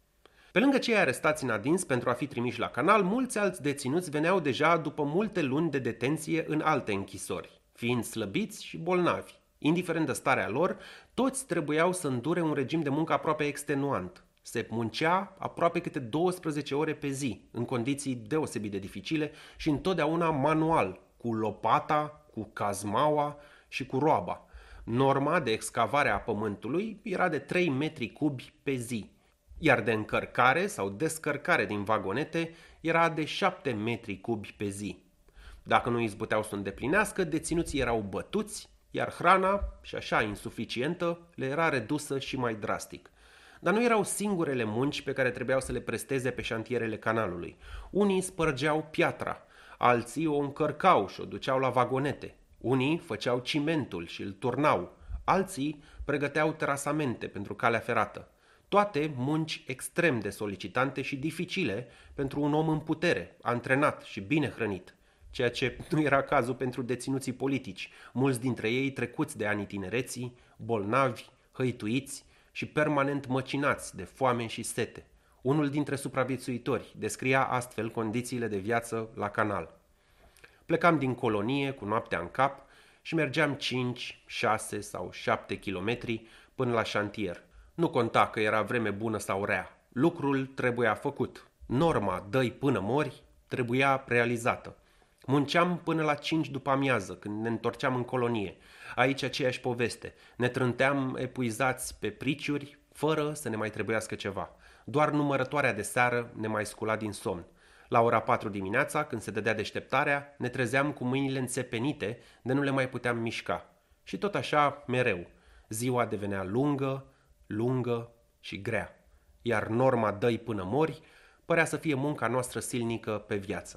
Pe lângă cei arestați în adins pentru a fi trimiși la canal, mulți alți deținuți veneau deja după multe luni de detenție în alte închisori, fiind slăbiți și bolnavi. Indiferent de starea lor, toți trebuiau să îndure un regim de muncă aproape extenuant. Se muncea aproape câte douăsprezece ore pe zi, în condiții deosebit de dificile și întotdeauna manual, cu lopata, cu cazmaua și cu roaba. Norma de excavare a pământului era de trei metri cubi pe zi, iar de încărcare sau descărcare din vagonete era de șapte metri cubi pe zi. Dacă nu izbuteau să îndeplinească, deținuții erau bătuți, iar hrana, și așa insuficientă, le era redusă și mai drastic. Dar nu erau singurele munci pe care trebuiau să le presteze pe șantierele canalului. Unii spărgeau piatra, alții o încărcau și o duceau la vagonete. Unii făceau cimentul și îl turnau, alții pregăteau terasamente pentru calea ferată. Toate munci extrem de solicitante și dificile pentru un om în putere, antrenat și bine hrănit, ceea ce nu era cazul pentru deținuții politici, mulți dintre ei trecuți de anii tinereții, bolnavi, hăituiți și permanent măcinați de foame și sete. Unul dintre supraviețuitori descria astfel condițiile de viață la canal. Plecam din colonie cu noaptea în cap și mergeam cinci, șase sau șapte kilometri până la șantier. Nu conta că era vreme bună sau rea. Lucrul trebuia făcut. Norma dă-i până mori trebuia realizată. Munceam până la cinci după amiază, când ne întorceam în colonie. Aici aceeași poveste. Ne trânteam epuizați pe priciuri, fără să ne mai trebuiască ceva. Doar numărătoarea de seară ne mai scula din somn. La ora patru dimineața, când se dădea deșteptarea, ne trezeam cu mâinile înțepenite, de nu le mai puteam mișca. Și tot așa, mereu. Ziua devenea lungă, lungă și grea. Iar norma dă-i până mori părea să fie munca noastră silnică pe viață.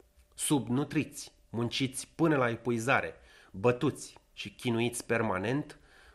Subnutriți, munciți până la epuizare, bătuți și chinuiți permanent,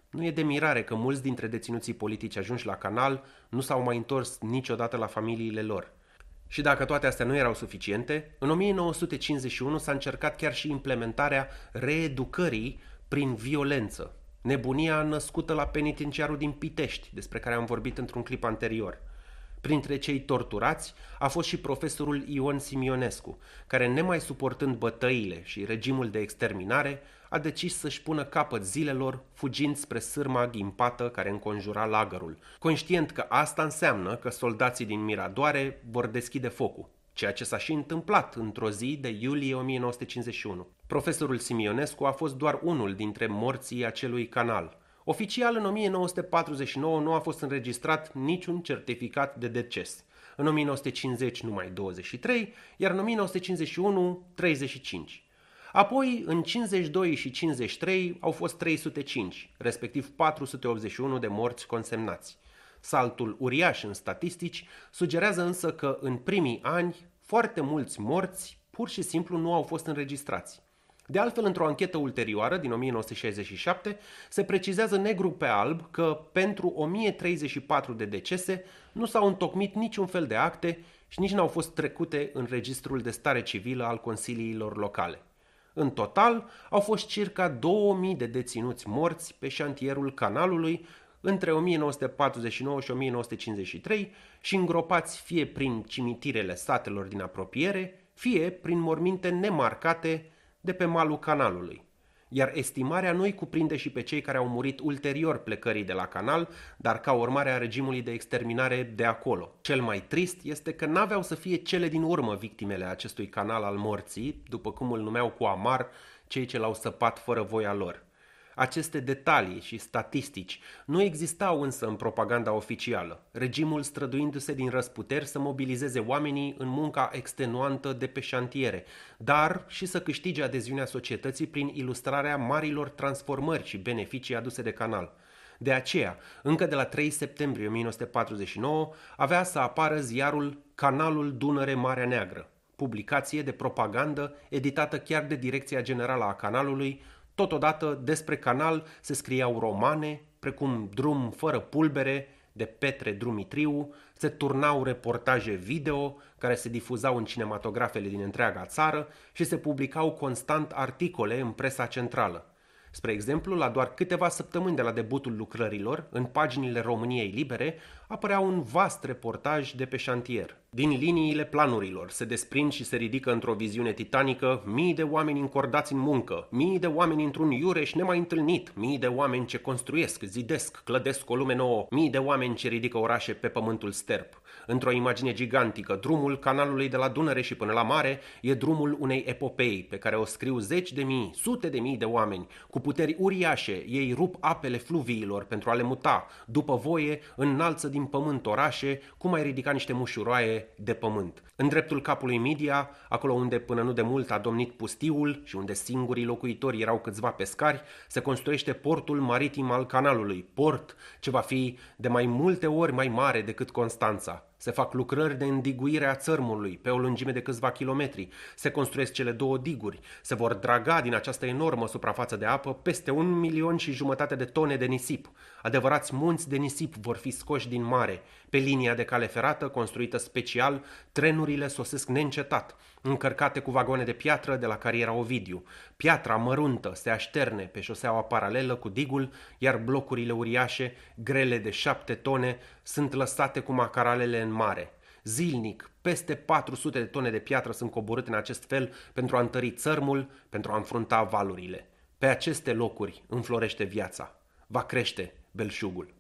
Nu e de mirare că mulți dintre deținuții politici ajunși la Canal nu s-au mai întors niciodată la familiile lor. Și dacă toate astea nu erau suficiente, în o mie nouă sute cincizeci și unu s-a încercat chiar și implementarea reeducării prin violență. Nebunia născută la penitenciarul din Pitești, despre care am vorbit într-un clip anterior. Printre cei torturați a fost și profesorul Ion Simionescu, care, nemai suportând bătăile și regimul de exterminare, a decis să-și pună capăt zilelor, fugind spre sârma ghimpată care înconjura lagărul, conștient că asta înseamnă că soldații din Miradoare vor deschide focul, ceea ce s-a și întâmplat într-o zi de iulie o mie nouă sute cincizeci și unu. Profesorul Simionescu a fost doar unul dintre morții acelui canal. Oficial, în o mie nouă sute patruzeci și nouă nu a fost înregistrat niciun certificat de deces. În o mie nouă sute cincizeci numai douăzeci și trei, iar în o mie nouă sute cincizeci și unu treizeci și cinci. Apoi, în cincizeci și doi și cincizeci și trei au fost trei sute cinci, respectiv patru sute optzeci și unu de morți consemnați. Saltul uriaș în statistici sugerează însă că în primii ani foarte mulți morți pur și simplu nu au fost înregistrați. De altfel, într-o anchetă ulterioară din o mie nouă sute șaizeci și șapte se precizează negru pe alb că pentru o mie treizeci și patru de decese nu s-au întocmit niciun fel de acte și nici n-au fost trecute în registrul de stare civilă al consiliilor locale. În total, au fost circa două mii de deținuți morți pe șantierul Canalului între o mie nouă sute patruzeci și nouă și o mie nouă sute cincizeci și trei și îngropați fie prin cimitirele satelor din apropiere, fie prin morminte nemarcate de pe malul Canalului. Iar estimarea nu-i cuprinde și pe cei care au murit ulterior plecării de la Canal, dar ca urmare a regimului de exterminare de acolo. Cel mai trist este că n-aveau să fie cele din urmă victimele acestui canal al morții, după cum îl numeau cu amar cei ce l-au săpat fără voia lor. Aceste detalii și statistici nu existau însă în propaganda oficială, regimul străduindu-se din răzputeri să mobilizeze oamenii în munca extenuantă de pe șantiere, dar și să câștige adeziunea societății prin ilustrarea marilor transformări și beneficii aduse de canal. De aceea, încă de la trei septembrie o mie nouă sute patruzeci și nouă, avea să apară ziarul Canalul Dunăre-Marea Neagră, publicație de propagandă editată chiar de Direcția Generală a Canalului. Totodată, despre canal se scriau romane, precum Drum fără pulbere, de Petre Dumitriu, se turnau reportaje video care se difuzau în cinematografele din întreaga țară și se publicau constant articole în presa centrală. Spre exemplu, la doar câteva săptămâni de la debutul lucrărilor, în paginile României Libere, apărea un vast reportaj de pe șantier. Din liniile planurilor se desprind și se ridică într-o viziune titanică mii de oameni încordați în muncă, mii de oameni într-un iureș nemai întâlnit, mii de oameni ce construiesc, zidesc, clădesc o lume nouă, mii de oameni ce ridică orașe pe pământul sterp. Într-o imagine gigantică, drumul canalului de la Dunăre și până la mare e drumul unei epopei pe care o scriu zeci de mii, sute de mii de oameni. Cu puteri uriașe, ei rup apele fluviilor pentru a le muta. După voie, înalță din pământ orașe, cum ai ridica niște mușuroaie de pământ. În dreptul capului Midia, acolo unde până nu de mult a domnit pustiul și unde singurii locuitori erau câțiva pescari, se construiește portul maritim al canalului, port ce va fi de mai multe ori mai mare decât Constanța. Se fac lucrări de îndiguire a țărmului pe o lungime de câțiva kilometri. Se construiesc cele două diguri. Se vor draga din această enormă suprafață de apă peste un milion și jumătate de tone de nisip. Adevărați munți de nisip vor fi scoși din mare. Pe linia de cale ferată, construită special, trenurile sosesc neîncetat, încărcate cu vagoane de piatră de la cariera Ovidiu. Piatra măruntă se așterne pe șoseaua paralelă cu digul, iar blocurile uriașe, grele de șapte tone, sunt lăsate cu macaralele în mare. Zilnic, peste patru sute de tone de piatră sunt coborâte în acest fel pentru a întări țărmul, pentru a înfrunta valurile. Pe aceste locuri înflorește viața. Va crește belșugul.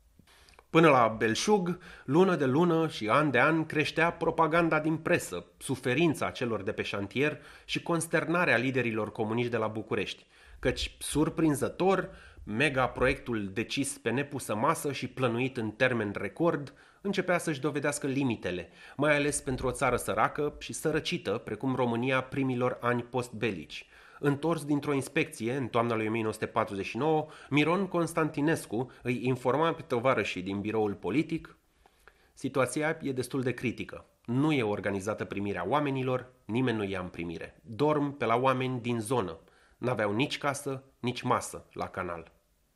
Până la belșug, lună de lună și an de an creștea propaganda din presă, suferința celor de pe șantier și consternarea liderilor comuniști de la București, căci, surprinzător, mega-proiectul decis pe nepusă masă și plănuit în termen record începea să-și dovedească limitele, mai ales pentru o țară săracă și sărăcită, precum România primilor ani post-belici. Întors dintr-o inspecție în toamna lui o mie nouă sute patruzeci și nouă, Miron Constantinescu îi informa pe tovarășii din biroul politic: situația e destul de critică. Nu e organizată primirea oamenilor, nimeni nu ia în primire. Dorm pe la oameni din zonă. N-aveau nici casă, nici masă la canal.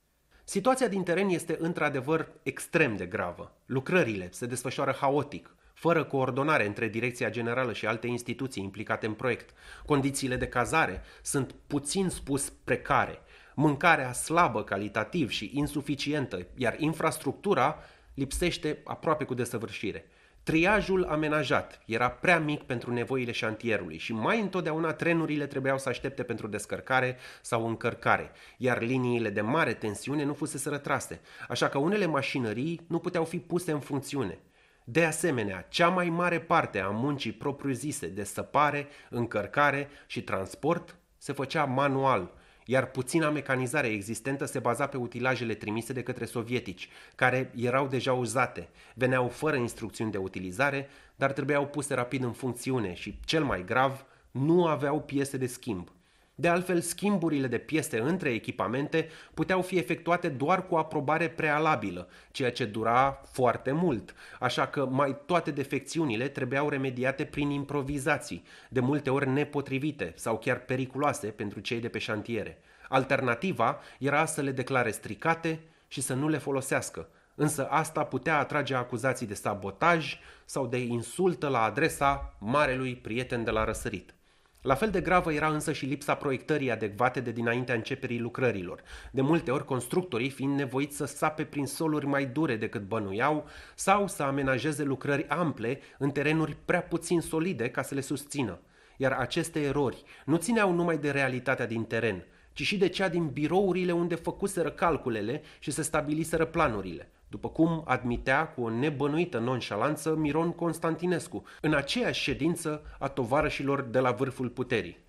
Situația din teren este într-adevăr extrem de gravă. Lucrările se desfășoară haotic, fără coordonare între Direcția Generală și alte instituții implicate în proiect. Condițiile de cazare sunt puțin spus precare, mâncarea slabă calitativ și insuficientă, iar infrastructura lipsește aproape cu desăvârșire. Triajul amenajat era prea mic pentru nevoile șantierului și mai întotdeauna trenurile trebuiau să aștepte pentru descărcare sau încărcare, iar liniile de mare tensiune nu fusese retrase, așa că unele mașinării nu puteau fi puse în funcțiune. De asemenea, cea mai mare parte a muncii propriu-zise de săpare, încărcare și transport se făcea manual, iar puțina mecanizare existentă se baza pe utilajele trimise de către sovietici, care erau deja uzate, veneau fără instrucțiuni de utilizare, dar trebuiau puse rapid în funcțiune și, cel mai grav, nu aveau piese de schimb. De altfel, schimburile de piese între echipamente puteau fi efectuate doar cu aprobare prealabilă, ceea ce dura foarte mult, așa că mai toate defecțiunile trebuiau remediate prin improvizații, de multe ori nepotrivite sau chiar periculoase pentru cei de pe șantiere. Alternativa era să le declare stricate și să nu le folosească, însă asta putea atrage acuzații de sabotaj sau de insultă la adresa marelui prieten de la răsărit. La fel de gravă era însă și lipsa proiectării adecvate de dinaintea începerii lucrărilor, de multe ori constructorii fiind nevoiți să sape prin soluri mai dure decât bănuiau sau să amenajeze lucrări ample în terenuri prea puțin solide ca să le susțină. Iar aceste erori nu țineau numai de realitatea din teren, ci și de cea din birourile unde făcuseră calculele și se stabiliseră planurile, după cum admitea cu o nebănuită nonșalanță Miron Constantinescu, în aceeași ședință a tovarășilor de la vârful puterii.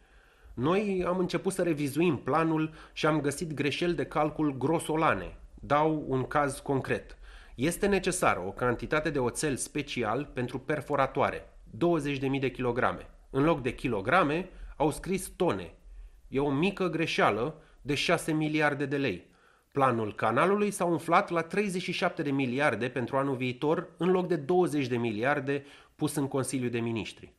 Noi am început să revizuim planul și am găsit greșeli de calcul grosolane. Dau un caz concret. Este necesară o cantitate de oțel special pentru perforatoare, douăzeci de mii de kilograme. În loc de kilograme au scris tone. E o mică greșeală de șase miliarde de lei. Planul canalului s-a umflat la treizeci și șapte de miliarde pentru anul viitor, în loc de douăzeci de miliarde pus în Consiliul de Ministri.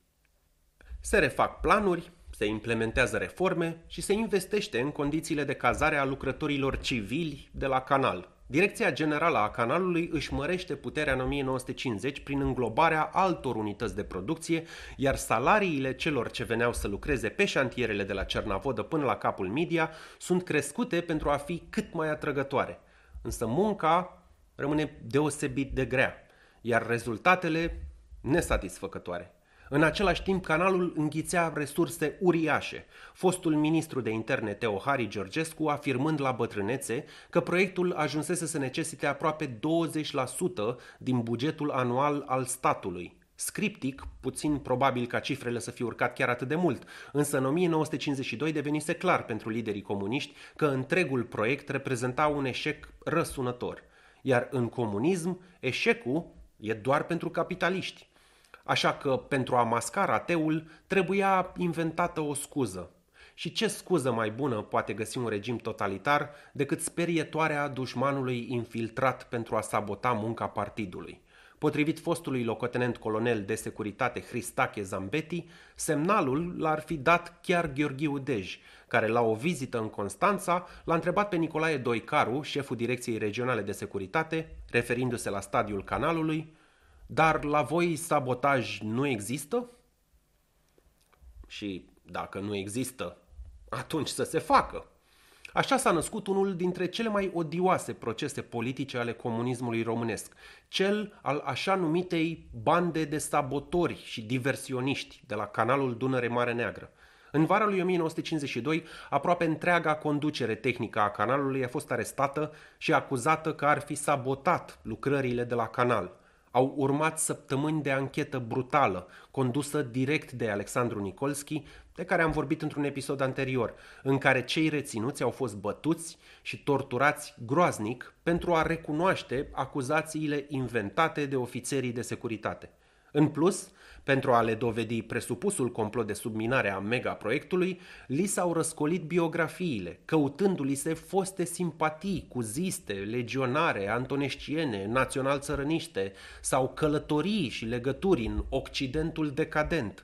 Se refac planuri, se implementează reforme și se investește în condițiile de cazare a lucrătorilor civili de la canal. Direcția Generală a Canalului își mărește puterea în o mie nouă sute cincizeci prin înglobarea altor unități de producție, iar salariile celor ce veneau să lucreze pe șantierele de la Cernavodă până la Capul Midia sunt crescute pentru a fi cât mai atrăgătoare. Însă munca rămâne deosebit de grea, iar rezultatele nesatisfăcătoare. În același timp, canalul înghițea resurse uriașe, fostul ministru de interne Teohari Georgescu afirmând la bătrânețe că proiectul ajunsese să necesite aproape douăzeci la sută din bugetul anual al statului. Scriptic, puțin probabil ca cifrele să fie urcat chiar atât de mult, însă în o mie nouă sute cincizeci și doi devenise clar pentru liderii comuniști că întregul proiect reprezenta un eșec răsunător, iar în comunism eșecul e doar pentru capitaliști. Așa că, pentru a masca rateul, trebuia inventată o scuză. Și ce scuză mai bună poate găsi un regim totalitar decât sperietoarea dușmanului infiltrat pentru a sabota munca partidului? Potrivit fostului locotenent colonel de securitate Hristache Zambeti, semnalul l-ar fi dat chiar Gheorghiu Dej, care la o vizită în Constanța l-a întrebat pe Nicolae Doicaru, șeful Direcției Regionale de Securitate, referindu-se la stadiul canalului: dar la voi sabotaj nu există? Și dacă nu există, atunci să se facă. Așa s-a născut unul dintre cele mai odioase procese politice ale comunismului românesc, cel al așa numitei bande de sabotori și diversioniști de la canalul Dunăre-Mare Neagră. În vara lui o mie nouă sute cincizeci și doi, aproape întreaga conducere tehnică a canalului a fost arestată și acuzată că ar fi sabotat lucrările de la canal. Au urmat săptămâni de anchetă brutală, condusă direct de Alexandru Nicolski, de care am vorbit într-un episod anterior, în care cei reținuți au fost bătuți și torturați groaznic pentru a recunoaște acuzațiile inventate de ofițerii de securitate. În plus, pentru a le dovedi presupusul complot de subminare a megaproiectului, li s-au răscolit biografiile, căutându-li se foste simpatii cuziste, legionare, antonesciene, național-țărăniște sau călătorii și legături în Occidentul decadent.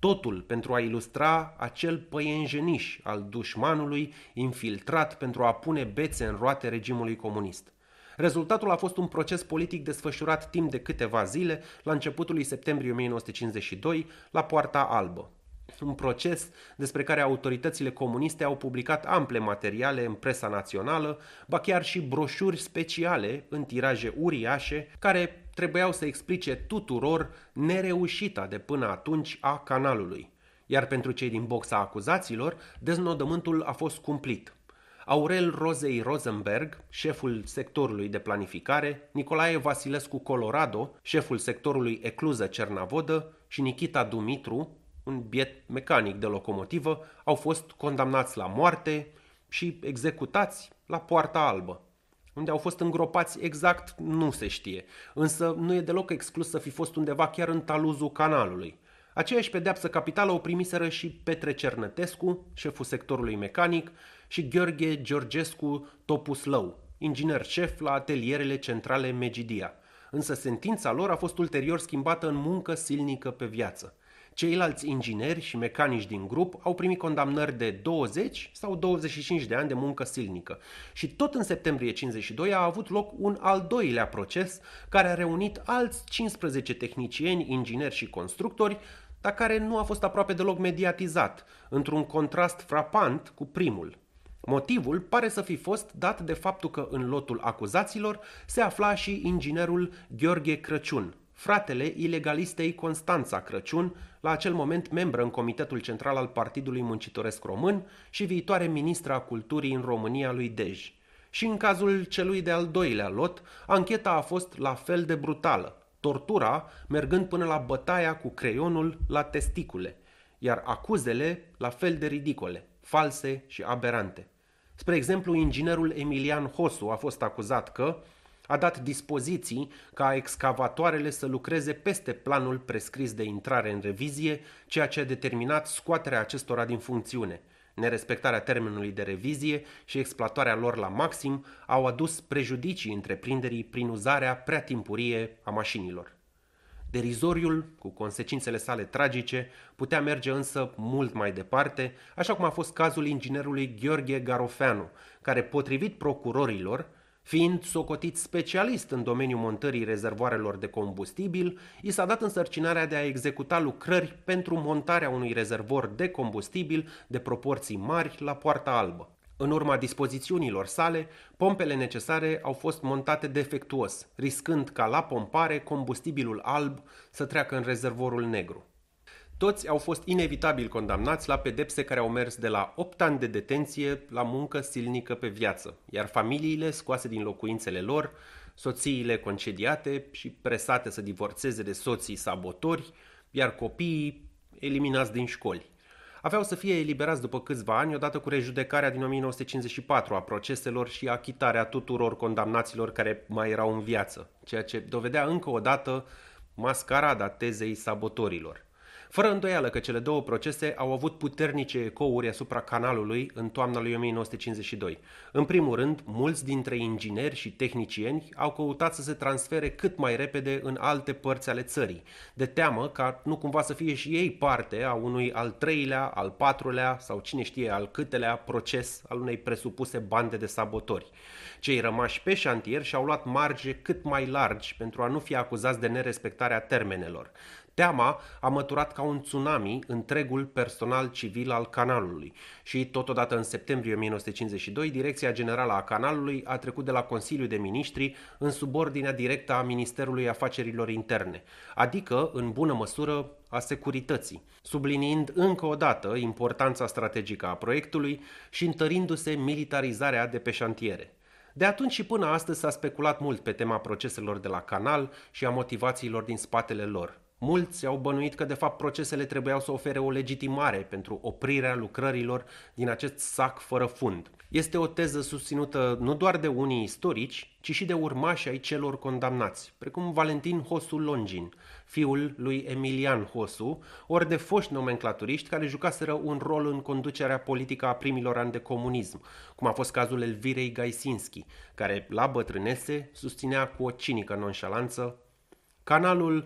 Totul pentru a ilustra acel păienjeniș al dușmanului infiltrat pentru a pune bețe în roate regimului comunist. Rezultatul a fost un proces politic desfășurat timp de câteva zile, la începutul lui septembrie o mie nouă sute cincizeci și doi, la Poarta Albă. Un proces despre care autoritățile comuniste au publicat ample materiale în presa națională, ba chiar și broșuri speciale în tiraje uriașe, care trebuiau să explice tuturor nereușita de până atunci a canalului. Iar pentru cei din boxa acuzaților, deznodământul a fost cumplit. Aurel Rozei Rosenberg, șeful sectorului de planificare, Nicolae Vasilescu Colorado, șeful sectorului Ecluză Cernavodă și Nikita Dumitru, un biet mecanic de locomotivă, au fost condamnați la moarte și executați la Poarta Albă. Unde au fost îngropați exact nu se știe, însă nu e deloc exclus să fi fost undeva chiar în taluzul canalului. Aceeași pedeapsă capitală o primiseră și Petre Cernătescu, șeful sectorului mecanic, și Gheorghe Georgescu Topuslău, inginer șef la atelierele centrale Megidia. Însă sentința lor a fost ulterior schimbată în muncă silnică pe viață. Ceilalți ingineri și mecanici din grup au primit condamnări de douăzeci sau douăzeci și cinci de ani de muncă silnică. Și tot în septembrie cincizeci și doi a avut loc un al doilea proces care a reunit alți cincisprezece tehnicieni, ingineri și constructori, dar care nu a fost aproape deloc mediatizat, într-un contrast frapant cu primul. Motivul pare să fi fost dat de faptul că în lotul acuzaților se afla și inginerul Gheorghe Crăciun, fratele ilegalistei Constanța Crăciun, la acel moment membră în Comitetul Central al Partidului Muncitoresc Român și viitoare ministra Culturii în România lui Dej. Și în cazul celui de-al doilea lot, ancheta a fost la fel de brutală, tortura mergând până la bătaia cu creionul la testicule, iar acuzele la fel de ridicole, false și aberante. Spre exemplu, inginerul Emilian Hosu a fost acuzat că a dat dispoziții ca excavatoarele să lucreze peste planul prescris de intrare în revizie, ceea ce a determinat scoaterea acestora din funcțiune. Nerespectarea termenului de revizie și exploatarea lor la maxim au adus prejudicii întreprinderii prin uzarea prea timpurie a mașinilor. Derizoriul, cu consecințele sale tragice, putea merge însă mult mai departe, așa cum a fost cazul inginerului Gheorghe Garofeanu, care, potrivit procurorilor, fiind socotit specialist în domeniul montării rezervoarelor de combustibil, i s-a dat însărcinarea de a executa lucrări pentru montarea unui rezervor de combustibil de proporții mari la Poarta Albă. În urma dispozițiunilor sale, pompele necesare au fost montate defectuos, riscând ca la pompare combustibilul alb să treacă în rezervorul negru. Toți au fost inevitabil condamnați la pedepse care au mers de la opt ani de detenție la muncă silnică pe viață, iar familiile scoase din locuințele lor, soțiile concediate și presate să divorțeze de soții sabotori, iar copiii eliminați din școli. Aveau să fie eliberați după câțiva ani, odată cu rejudecarea din o mie nouă sute cincizeci și patru a proceselor și achitarea tuturor condamnaților care mai erau în viață, ceea ce dovedea încă o dată mascarada tezei sabotorilor. Fără îndoială că cele două procese au avut puternice ecouri asupra canalului în toamna lui o mie nouă sute cincizeci și doi. În primul rând, mulți dintre ingineri și tehnicieni au căutat să se transfere cât mai repede în alte părți ale țării, de teamă ca nu cumva să fie și ei parte a unui al treilea, al patrulea sau cine știe al câtelea proces al unei presupuse bande de sabotori. Cei rămași pe șantier și-au luat marge cât mai largi pentru a nu fi acuzați de nerespectarea termenelor. Teama a măturat ca un tsunami întregul personal civil al canalului și, totodată în septembrie o mie nouă sute cincizeci și doi, Direcția Generală a Canalului a trecut de la Consiliul de Ministri în subordinea directă a Ministerului Afacerilor Interne, adică, în bună măsură, a securității, subliniind încă o dată importanța strategică a proiectului și întărindu-se militarizarea de pe șantiere. De atunci și până astăzi s-a speculat mult pe tema proceselor de la canal și a motivațiilor din spatele lor. Mulți au bănuit că de fapt procesele trebuiau să ofere o legitimare pentru oprirea lucrărilor din acest sac fără fund. Este o teză susținută nu doar de unii istorici, ci și de urmași ai celor condamnați, precum Valentin Hosu Longin, fiul lui Emilian Hosu, ori de foști nomenclaturiști care jucaseră un rol în conducerea politică a primilor ani de comunism, cum a fost cazul Elvirei Gaisinski, care la bătrânețe susținea cu o cinică nonșalanță: canalul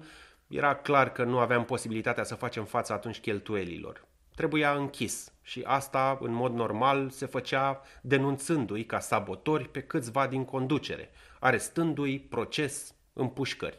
Era clar că nu aveam posibilitatea să facem față atunci cheltuielilor. Trebuia închis și asta, în mod normal, se făcea denunțându-i ca sabotori pe câțiva din conducere, arestându-i, proces, împușcări.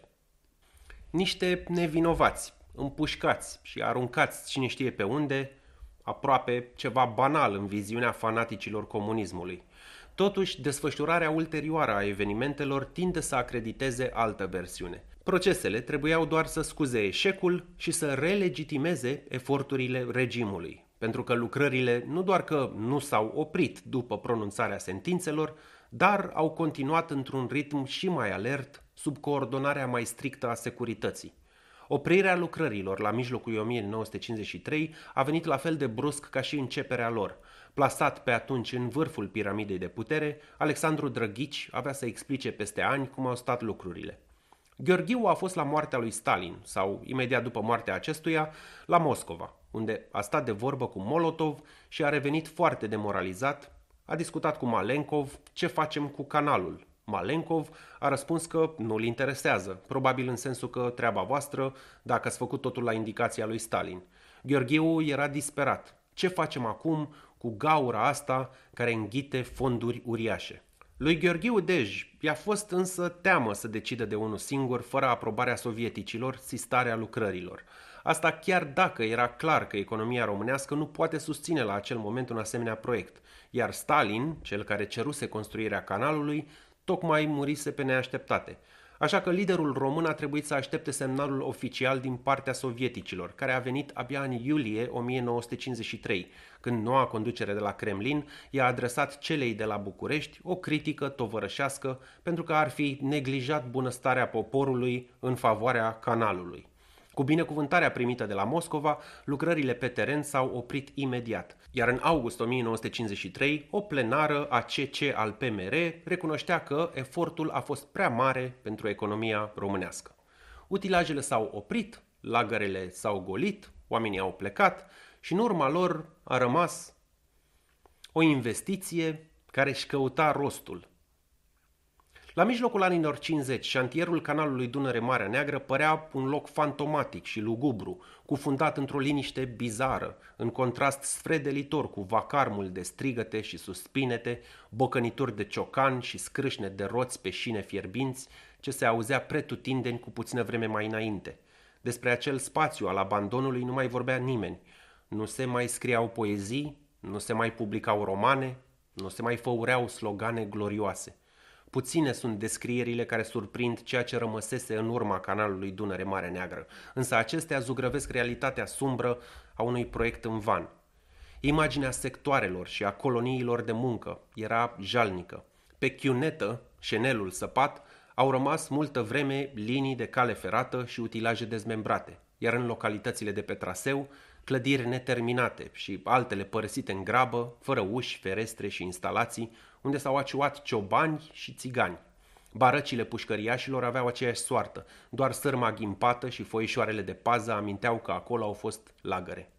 Niște nevinovați, împușcați și aruncați cine știe pe unde, aproape ceva banal în viziunea fanaticilor comunismului. Totuși, desfășurarea ulterioară a evenimentelor tinde să acrediteze altă versiune. Procesele trebuiau doar să scuze eșecul și să relegitimeze eforturile regimului, pentru că lucrările nu doar că nu s-au oprit după pronunțarea sentințelor, dar au continuat într-un ritm și mai alert, sub coordonarea mai strictă a securității. Oprirea lucrărilor la mijlocul o mie nouă sute cincizeci și trei a venit la fel de brusc ca și începerea lor. Plasat pe atunci în vârful piramidei de putere, Alexandru Drăghici avea să explice peste ani cum au stat lucrurile. Gheorghiu a fost la moartea lui Stalin, sau imediat după moartea acestuia, la Moscova, unde a stat de vorbă cu Molotov și a revenit foarte demoralizat. A discutat cu Malenkov ce facem cu canalul. Malenkov a răspuns că nu-l interesează, probabil în sensul că treaba voastră, dacă ați făcut totul la indicația lui Stalin. Gheorghiu era disperat. Ce facem acum cu gaura asta care înghite fonduri uriașe? Lui Gheorghiu Dej i-a fost însă teamă să decidă de unul singur, fără aprobarea sovieticilor, sistarea lucrărilor. Asta chiar dacă era clar că economia românească nu poate susține la acel moment un asemenea proiect, iar Stalin, cel care ceruse construirea canalului, tocmai murise pe neașteptate. Așa că liderul român a trebuit să aștepte semnalul oficial din partea sovieticilor, care a venit abia în iulie o mie nouă sute cincizeci și trei, când noua conducere de la Kremlin i-a adresat celei de la București o critică tovărășească pentru că ar fi neglijat bunăstarea poporului în favoarea canalului. Cu binecuvântarea primită de la Moscova, lucrările pe teren s-au oprit imediat, iar în august o mie nouă sute cincizeci și trei, o plenară a C C al P M R recunoștea că efortul a fost prea mare pentru economia românească. Utilajele s-au oprit, lagărele s-au golit, oamenii au plecat și în urma lor a rămas o investiție care își căuta rostul. La mijlocul anilor cincizeci, șantierul canalului Dunăre-Marea Neagră părea un loc fantomatic și lugubru, cufundat într-o liniște bizară, în contrast sfredelitor cu vacarmul de strigăte și suspinete, bocănituri de ciocan și scrâșne de roți pe șine fierbinți, ce se auzea pretutindeni cu puțină vreme mai înainte. Despre acel spațiu al abandonului nu mai vorbea nimeni. Nu se mai scriau poezii, nu se mai publicau romane, nu se mai făureau slogane glorioase. Puține sunt descrierile care surprind ceea ce rămăsese în urma canalului Dunăre-Marea Neagră, însă acestea zugrăvesc realitatea sumbră a unui proiect în van. Imaginea sectoarelor și a coloniilor de muncă era jalnică. Pe chiunetă, șenelul săpat, au rămas multă vreme linii de cale ferată și utilaje dezmembrate, iar în localitățile de pe traseu, clădiri neterminate și altele părăsite în grabă, fără uși, ferestre și instalații, unde s-au aciuat ciobani și țigani. Barăcile pușcăriașilor aveau aceeași soartă, doar sârma ghimpată și foișoarele de pază aminteau că acolo au fost lagăre.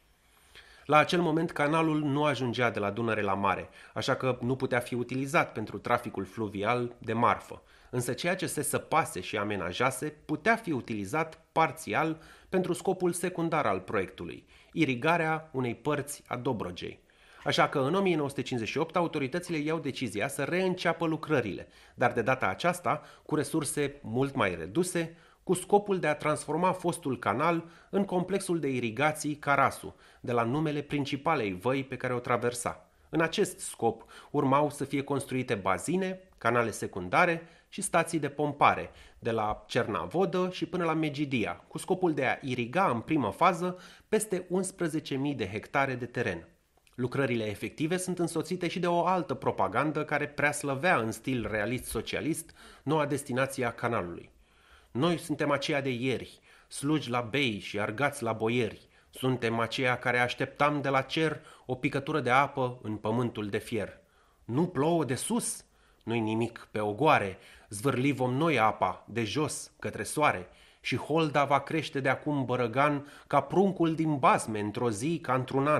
La acel moment canalul nu ajungea de la Dunăre la mare, așa că nu putea fi utilizat pentru traficul fluvial de marfă, însă ceea ce se săpase și amenajase putea fi utilizat parțial pentru scopul secundar al proiectului, irigarea unei părți a Dobrogei. Așa că în o mie nouă sute cincizeci și opt autoritățile iau decizia să reînceapă lucrările, dar de data aceasta cu resurse mult mai reduse, cu scopul de a transforma fostul canal în complexul de irigații Carasu, de la numele principalei văi pe care o traversa. În acest scop urmau să fie construite bazine, canale secundare și stații de pompare, de la Cernavodă și până la Megidia, cu scopul de a iriga în primă fază peste unsprezece mii de hectare de teren. Lucrările efective sunt însoțite și de o altă propagandă care preaslăvea în stil realist-socialist noua destinație a canalului. Noi suntem aceia de ieri, slugi la bei și argați la boieri. Suntem aceia care așteptam de la cer o picătură de apă în pământul de fier. Nu plouă de sus? Nu-i nimic pe ogoare, zvârli vom noi apa de jos către soare și holda va crește de acum bărăgan ca pruncul din bazme într-o zi ca într-un an.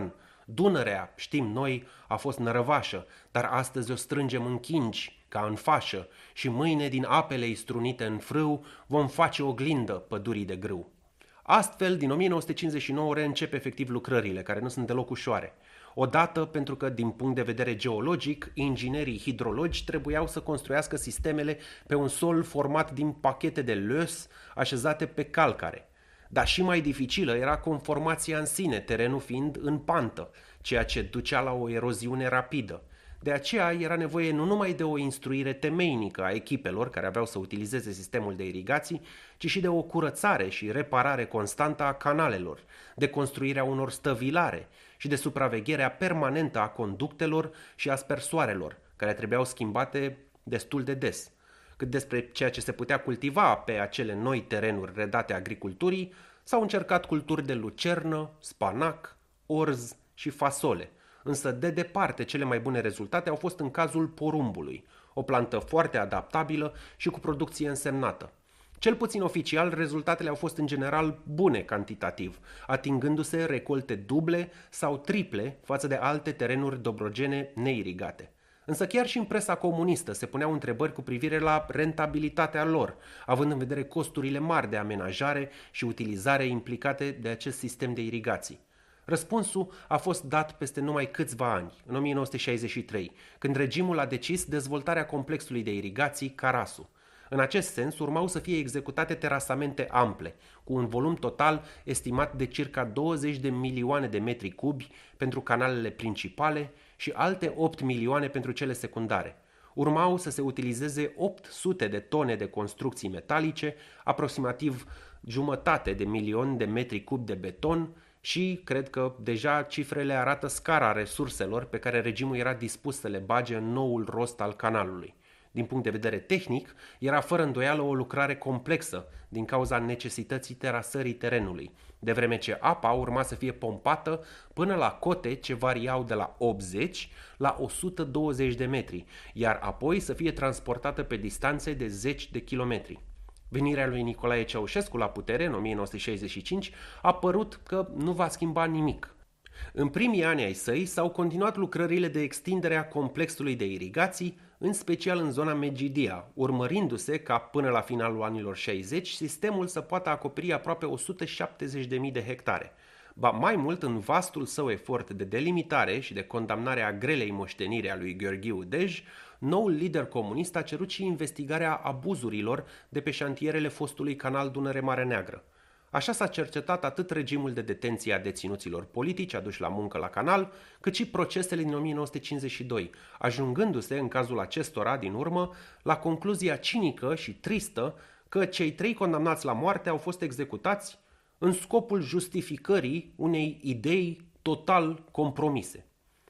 Dunărea, știm noi, a fost nărăvașă, dar astăzi o strângem în chingi, ca în fașă, și mâine din apele istrunite în frâu vom face oglindă pădurii de grâu. Astfel, din o mie nouă sute cincizeci și nouă reîncep efectiv lucrările, care nu sunt deloc ușoare. Odată pentru că, din punct de vedere geologic, inginerii hidrologi trebuiau să construiască sistemele pe un sol format din pachete de löss așezate pe calcare. Dar și mai dificilă era conformația în sine, terenul fiind în pantă, ceea ce ducea la o eroziune rapidă. De aceea era nevoie nu numai de o instruire temeinică a echipelor care aveau să utilizeze sistemul de irigații, ci și de o curățare și reparare constantă a canalelor, de construirea unor stăvilare și de supravegherea permanentă a conductelor și a spersoarelor, care trebuiau schimbate destul de des. Cât despre ceea ce se putea cultiva pe acele noi terenuri redate agriculturii, s-au încercat culturi de lucernă, spanac, orz și fasole. Însă, de departe, cele mai bune rezultate au fost în cazul porumbului, o plantă foarte adaptabilă și cu producție însemnată. Cel puțin oficial, rezultatele au fost în general bune cantitativ, atingându-se recolte duble sau triple față de alte terenuri dobrogene neirigate. Însă chiar și în presa comunistă se puneau întrebări cu privire la rentabilitatea lor, având în vedere costurile mari de amenajare și utilizare implicate de acest sistem de irigații. Răspunsul a fost dat peste numai câțiva ani, în o mie nouă sute șaizeci și trei, când regimul a decis dezvoltarea complexului de irigații Carasu. În acest sens, urmau să fie executate terasamente ample, cu un volum total estimat de circa douăzeci de milioane de metri cubi pentru canalele principale și alte opt milioane pentru cele secundare. Urmau să se utilizeze opt sute de tone de construcții metalice, aproximativ jumătate de milion de metri cubi de beton și cred că deja cifrele arată scara resurselor pe care regimul era dispus să le bage în noul rost al canalului. Din punct de vedere tehnic, era fără îndoială o lucrare complexă din cauza necesității terasării terenului, de vreme ce apa urma să fie pompată până la cote ce variau de la optzeci la o sută douăzeci de metri, iar apoi să fie transportată pe distanțe de zeci de kilometri. Venirea lui Nicolae Ceaușescu la putere în o mie nouă sute șaizeci și cinci a părut că nu va schimba nimic. În primii ani ai săi s-au continuat lucrările de extindere a complexului de irigații, în special în zona Megidia, urmărindu-se ca până la finalul anilor șaizeci sistemul să poată acoperi aproape o sută șaptezeci de mii de hectare. Ba mai mult, în vastul său efort de delimitare și de condamnare a grelei moșteniri a lui Gheorghiu Dej, noul lider comunist a cerut și investigarea abuzurilor de pe șantierele fostului canal Dunăre-Marea Neagră. Așa s-a cercetat atât regimul de detenție a deținuților politici aduși la muncă la canal, cât și procesele din o mie nouă sute cincizeci și doi, ajungându-se, în cazul acestora, din urmă, la concluzia cinică și tristă că cei trei condamnați la moarte au fost executați în scopul justificării unei idei total compromise.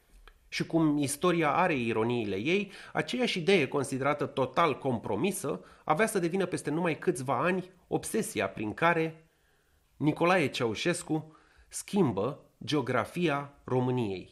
Și cum istoria are ironiile ei, aceeași idee considerată total compromisă avea să devină peste numai câțiva ani obsesia prin care Nicolae Ceaușescu schimbă geografia României.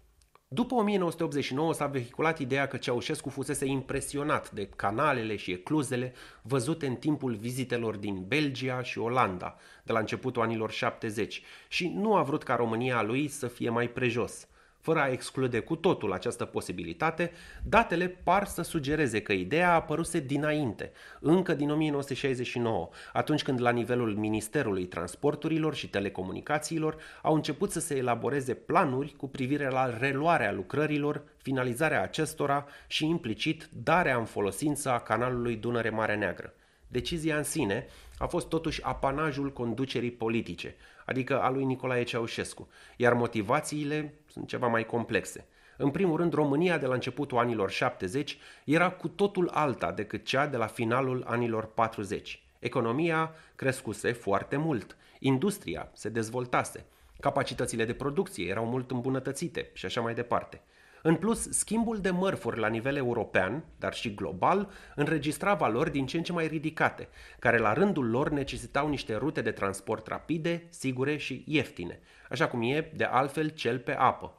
După o mie nouă sute optzeci și nouă s-a vehiculat ideea că Ceaușescu fusese impresionat de canalele și ecluzele văzute în timpul vizitelor din Belgia și Olanda de la începutul anilor șaptezeci și nu a vrut ca România a lui să fie mai prejos. Fără a exclude cu totul această posibilitate, datele par să sugereze că ideea a apăruse dinainte, încă din o mie nouă sute șaizeci și nouă, atunci când la nivelul Ministerului Transporturilor și Telecomunicațiilor au început să se elaboreze planuri cu privire la reluarea lucrărilor, finalizarea acestora și implicit darea în folosință a canalului Dunăre-Marea Neagră. Decizia în sine a fost totuși apanajul conducerii politice, adică a lui Nicolae Ceaușescu, iar motivațiile sunt ceva mai complexe. În primul rând, România de la începutul anilor șaptezeci era cu totul alta decât cea de la finalul anilor patruzeci. Economia crescuse foarte mult, industria se dezvoltase, capacitățile de producție erau mult îmbunătățite și așa mai departe. În plus, schimbul de mărfuri la nivel european, dar și global, înregistra valori din ce în ce mai ridicate, care la rândul lor necesitau niște rute de transport rapide, sigure și ieftine, așa cum e de altfel cel pe apă.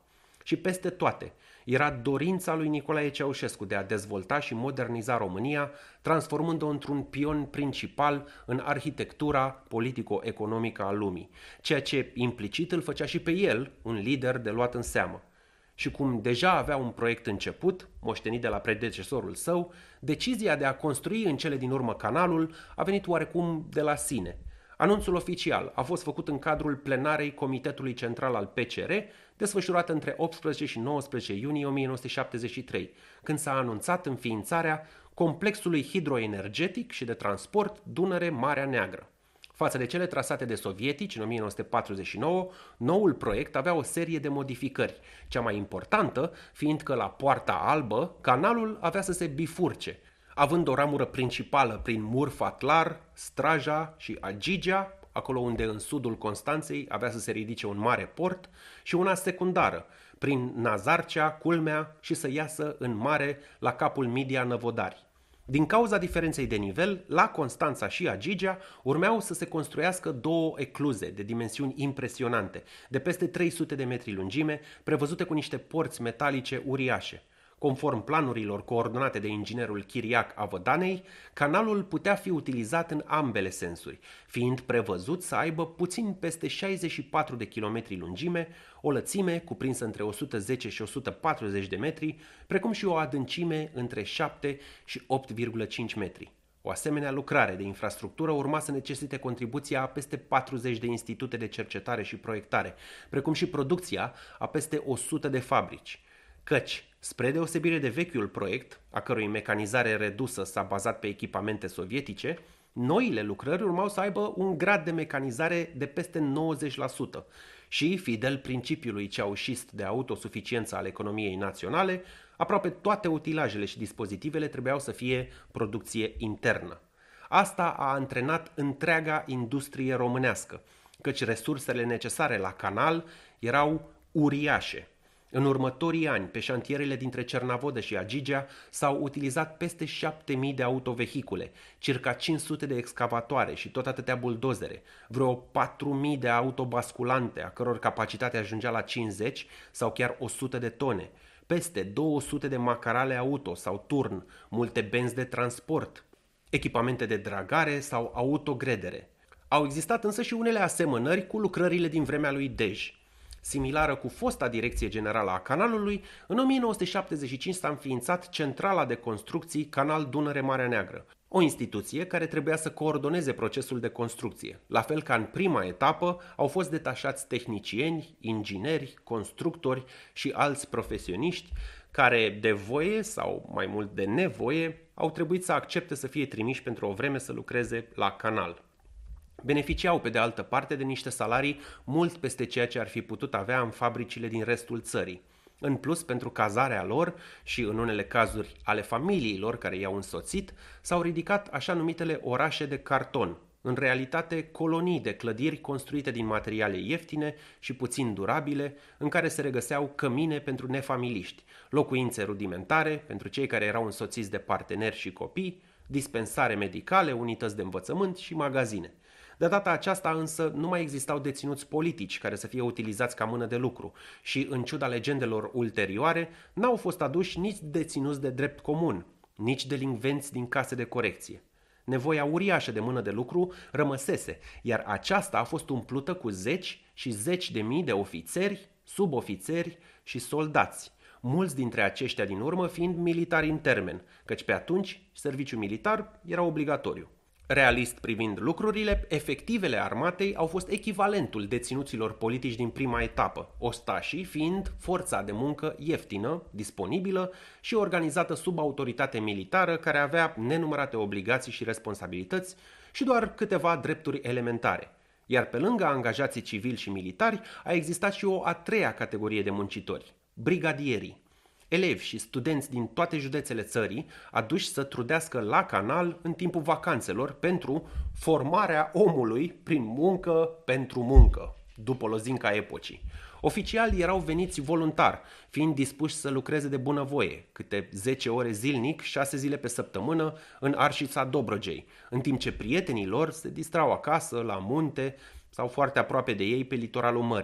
Și peste toate, era dorința lui Nicolae Ceaușescu de a dezvolta și moderniza România, transformând-o într-un pion principal în arhitectura politico-economică a lumii, ceea ce implicit îl făcea și pe el un lider de luat în seamă. Și cum deja avea un proiect început, moștenit de la predecesorul său, decizia de a construi în cele din urmă canalul a venit oarecum de la sine. Anunțul oficial a fost făcut în cadrul plenarei Comitetului Central al P C R, desfășurată între optsprezece și nouăsprezece iunie o mie nouă sute șaptezeci și trei, când s-a anunțat înființarea complexului hidroenergetic și de transport Dunăre-Marea Neagră. Față de cele trasate de sovietici în o mie nouă sute patruzeci și nouă, noul proiect avea o serie de modificări, cea mai importantă fiind că la Poarta Albă canalul avea să se bifurce, având o ramură principală prin Murfatlar, Straja și Agigea, acolo unde în sudul Constanței avea să se ridice un mare port, și una secundară, prin Nazarcea, Culmea și să iasă în mare la capul Midia Năvodari. Din cauza diferenței de nivel, la Constanța și Agigea urmeau să se construiască două ecluze de dimensiuni impresionante, de peste trei sute de metri lungime, prevăzute cu niște porți metalice uriașe. Conform planurilor coordonate de inginerul Chiriac Avădanei, canalul putea fi utilizat în ambele sensuri, fiind prevăzut să aibă puțin peste șaizeci și patru de kilometri lungime, o lățime cuprinsă între o sută zece și o sută patruzeci de metri, precum și o adâncime între șapte și opt virgulă cinci metri. O asemenea lucrare de infrastructură urma să necesite contribuția a peste patruzeci de institute de cercetare și proiectare, precum și producția a peste o sută de fabrici. Căci, spre deosebire de vechiul proiect, a cărui mecanizare redusă s-a bazat pe echipamente sovietice, noile lucrări urmau să aibă un grad de mecanizare de peste nouăzeci la sută și, fidel principiului ceaușist de autosuficiență al economiei naționale, aproape toate utilajele și dispozitivele trebuiau să fie producție internă. Asta a antrenat întreaga industrie românească, căci resursele necesare la canal erau uriașe. În următorii ani, pe șantierele dintre Cernavodă și Agigea s-au utilizat peste șapte mii de autovehicule, circa cinci sute de excavatoare și tot atâtea buldozere, vreo patru mii de autobasculante, a căror capacitate ajungea la cincizeci sau chiar o sută de tone, peste două sute de macarale auto sau turn, multe benzi de transport, echipamente de dragare sau autogredere. Au existat însă și unele asemănări cu lucrările din vremea lui Dej. Similară cu fosta Direcție Generală a Canalului, în o mie nouă sute șaptezeci și cinci s-a înființat Centrala de Construcții Canal Dunăre-Marea Neagră, o instituție care trebuia să coordoneze procesul de construcție. La fel ca în prima etapă, au fost detașați tehnicieni, ingineri, constructori și alți profesioniști care, de voie sau mai mult de nevoie, au trebuit să accepte să fie trimiși pentru o vreme să lucreze la canal. Beneficiau, pe de altă parte, de niște salarii mult peste ceea ce ar fi putut avea în fabricile din restul țării. În plus, pentru cazarea lor și, în unele cazuri, ale familiilor care i-au însoțit, s-au ridicat așa numitele orașe de carton, în realitate colonii de clădiri construite din materiale ieftine și puțin durabile, în care se regăseau cămine pentru nefamiliști, locuințe rudimentare pentru cei care erau însoțiți de parteneri și copii, dispensare medicale, unități de învățământ și magazine. De data aceasta însă nu mai existau deținuți politici care să fie utilizați ca mână de lucru și, în ciuda legendelor ulterioare, n-au fost aduși nici deținuți de drept comun, nici delinvenți din case de corecție. Nevoia uriașă de mână de lucru rămăsese, iar aceasta a fost umplută cu zeci și zeci de mii de ofițeri, subofițeri și soldați, mulți dintre aceștia din urmă fiind militari în termen, căci pe atunci serviciul militar era obligatoriu. Realist privind lucrurile, efectivele armatei au fost echivalentul deținuților politici din prima etapă, ostașii fiind forța de muncă ieftină, disponibilă și organizată sub autoritate militară care avea nenumărate obligații și responsabilități și doar câteva drepturi elementare. Iar pe lângă angajații civili și militari a existat și o a treia categorie de muncitori, brigadierii. Elevi și studenți din toate județele țării aduși să trudească la canal în timpul vacanțelor pentru formarea omului prin muncă pentru muncă, după lozinca epocii. Oficialii erau veniți voluntar, fiind dispuși să lucreze de bunăvoie, câte zece ore zilnic, șase zile pe săptămână, în Arșița Dobrogei, în timp ce prietenii lor se distrau acasă, la munte sau foarte aproape de ei pe litoralul mării.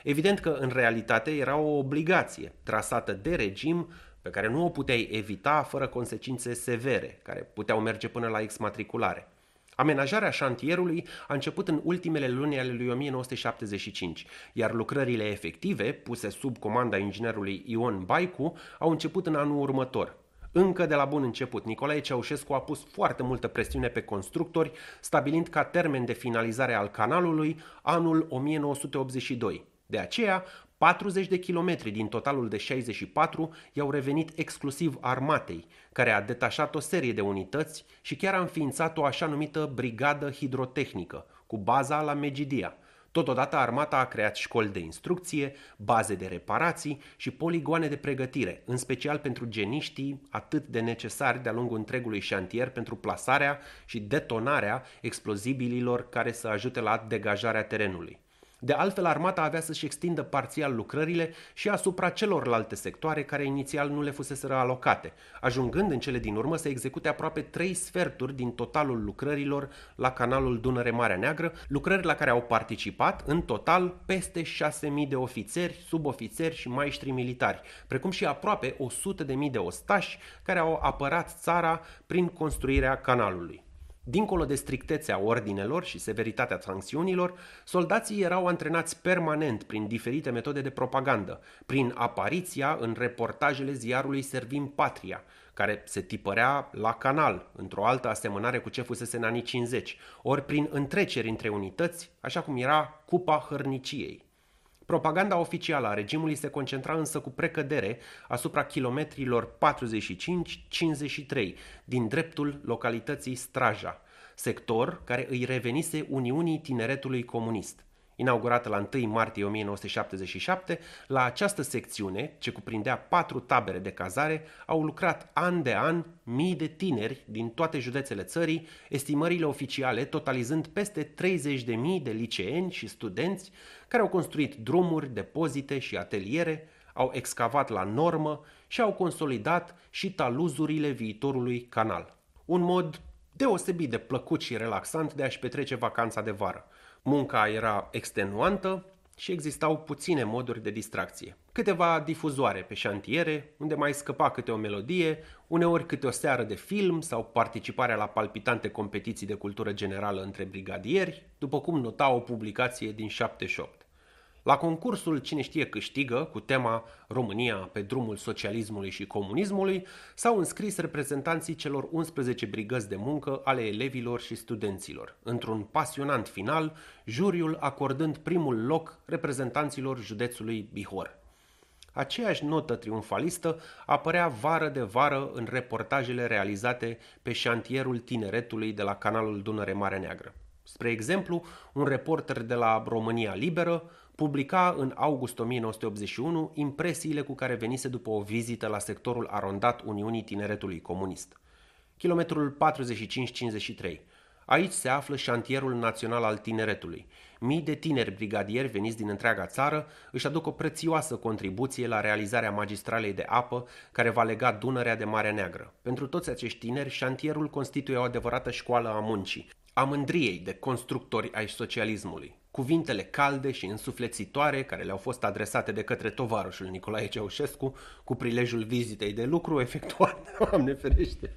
Evident că în realitate era o obligație trasată de regim pe care nu o puteai evita fără consecințe severe, care puteau merge până la exmatriculare. Amenajarea șantierului a început în ultimele luni ale lui o mie nouă sute șaptezeci și cinci, iar lucrările efective, puse sub comanda inginerului Ion Baicu, au început în anul următor. Încă de la bun început, Nicolae Ceaușescu a pus foarte multă presiune pe constructori, stabilind ca termen de finalizare al canalului anul o mie nouă sute optzeci și doi. De aceea, patruzeci de kilometri din totalul de șaizeci și patru i-au revenit exclusiv armatei, care a detașat o serie de unități și chiar a înființat o așa numită brigadă hidrotehnică, cu baza la Megidia. Totodată armata a creat școli de instrucție, baze de reparații și poligoane de pregătire, în special pentru geniștii atât de necesari de-a lungul întregului șantier pentru plasarea și detonarea explozibililor care să ajute la degajarea terenului. De altfel, armata avea să-și extindă parțial lucrările și asupra celorlalte sectoare care inițial nu le fuseseră alocate, ajungând în cele din urmă să execute aproape trei sferturi din totalul lucrărilor la canalul Dunăre-Marea Neagră, lucrări la care au participat în total peste șase mii de ofițeri, subofițeri și maestri militari, precum și aproape o sută de mii de ostași care au apărat țara prin construirea canalului. Dincolo de strictețea ordinelor și severitatea sancțiunilor, soldații erau antrenați permanent prin diferite metode de propagandă, prin apariția în reportajele ziarului Servim Patria, care se tipărea la canal, într-o altă asemănare cu ce fusese în anii cincizeci, ori prin întreceri între unități, așa cum era Cupa Hărniciei. Propaganda oficială a regimului se concentra însă cu precădere asupra kilometrilor patruzeci și cinci cincizeci și trei din dreptul localității Straja, sector care îi revenise Uniunii Tineretului Comunist. Inaugurată la întâi martie o mie nouă sute șaptezeci și șapte, la această secțiune, ce cuprindea patru tabere de cazare, au lucrat an de an mii de tineri din toate județele țării, estimările oficiale totalizând peste treizeci de mii de liceeni și studenți care au construit drumuri, depozite și ateliere, au excavat la normă și au consolidat și taluzurile viitorului canal. Un mod deosebit de plăcut și relaxant de a-și petrece vacanța de vară. Munca era extenuantă și existau puține moduri de distracție. Câteva difuzoare pe șantiere, unde mai scăpa câte o melodie, uneori câte o seară de film sau participarea la palpitante competiții de cultură generală între brigadieri, după cum nota o publicație din șaptezeci și opt. La concursul Cine știe câștigă, cu tema România pe drumul socialismului și comunismului, s-au înscris reprezentanții celor unsprezece brigăzi de muncă ale elevilor și studenților, într-un pasionant final, juriul acordând primul loc reprezentanților județului Bihor. Aceeași notă triumfalistă apărea vară de vară în reportajele realizate pe șantierul tineretului de la canalul Dunăre-Marea Neagră. Spre exemplu, un reporter de la România Liberă publica în august o mie nouă sute optzeci și unu impresiile cu care venise după o vizită la sectorul arondat Uniunii Tineretului Comunist. Kilometrul patruzeci și cinci cincizeci și trei. Aici se află șantierul național al tineretului. Mii de tineri brigadieri veniți din întreaga țară își aduc o prețioasă contribuție la realizarea magistralei de apă care va lega Dunărea de Marea Neagră. Pentru toți acești tineri, șantierul constituie o adevărată școală a muncii, a mândriei de constructori ai socialismului. Cuvintele calde și însuflețitoare care le-au fost adresate de către tovarășul Nicolae Ceaușescu cu prilejul vizitei de lucru efectuat. Doamne ferește!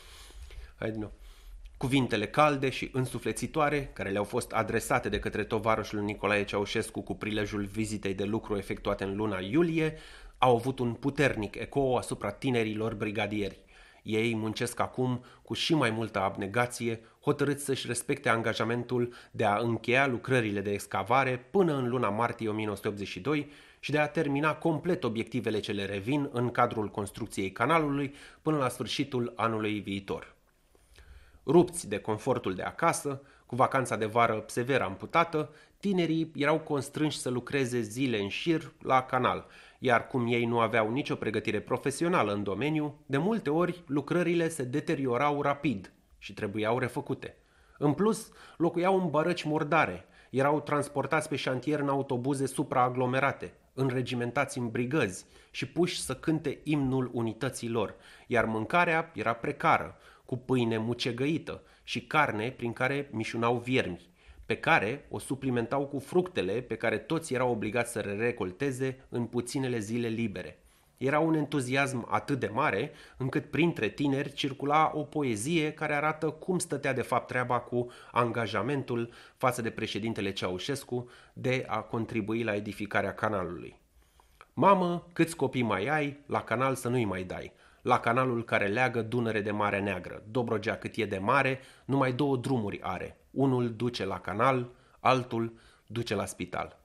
Hai din nou. Cuvintele calde și însuflețitoare care le-au fost adresate de către tovarășul Nicolae Ceaușescu cu prilejul vizitei de lucru efectuate în luna iulie au avut un puternic ecou asupra tinerilor brigadieri. Ei muncesc acum cu și mai multă abnegație, hotărâți să-și respecte angajamentul de a încheia lucrările de excavare până în luna martie o mie nouă sute optzeci și doi și de a termina complet obiectivele ce le revin în cadrul construcției canalului până la sfârșitul anului viitor. Rupți de confortul de acasă, cu vacanța de vară sever amputată, tinerii erau constrânși să lucreze zile în șir la canal, iar cum ei nu aveau nicio pregătire profesională în domeniu, de multe ori lucrările se deteriorau rapid și trebuiau refăcute. În plus, locuiau în bărăci murdare, erau transportați pe șantier în autobuze supraaglomerate, înregimentați în brigăzi și puși să cânte imnul unității lor, iar mâncarea era precară, cu pâine mucegăită și carne prin care mișunau viermi. pe care o suplimentau cu fructele pe care toți erau obligați să le recolteze în puținele zile libere. Era un entuziasm atât de mare încât printre tineri circula o poezie care arată cum stătea de fapt treaba cu angajamentul față de președintele Ceaușescu de a contribui la edificarea canalului. Mamă, câți copii mai ai, la canal să nu-i mai dai. La canalul care leagă Dunăre de Marea Neagră. Dobrogea cât e de mare, numai două drumuri are. Unul duce la canal, altul duce la spital.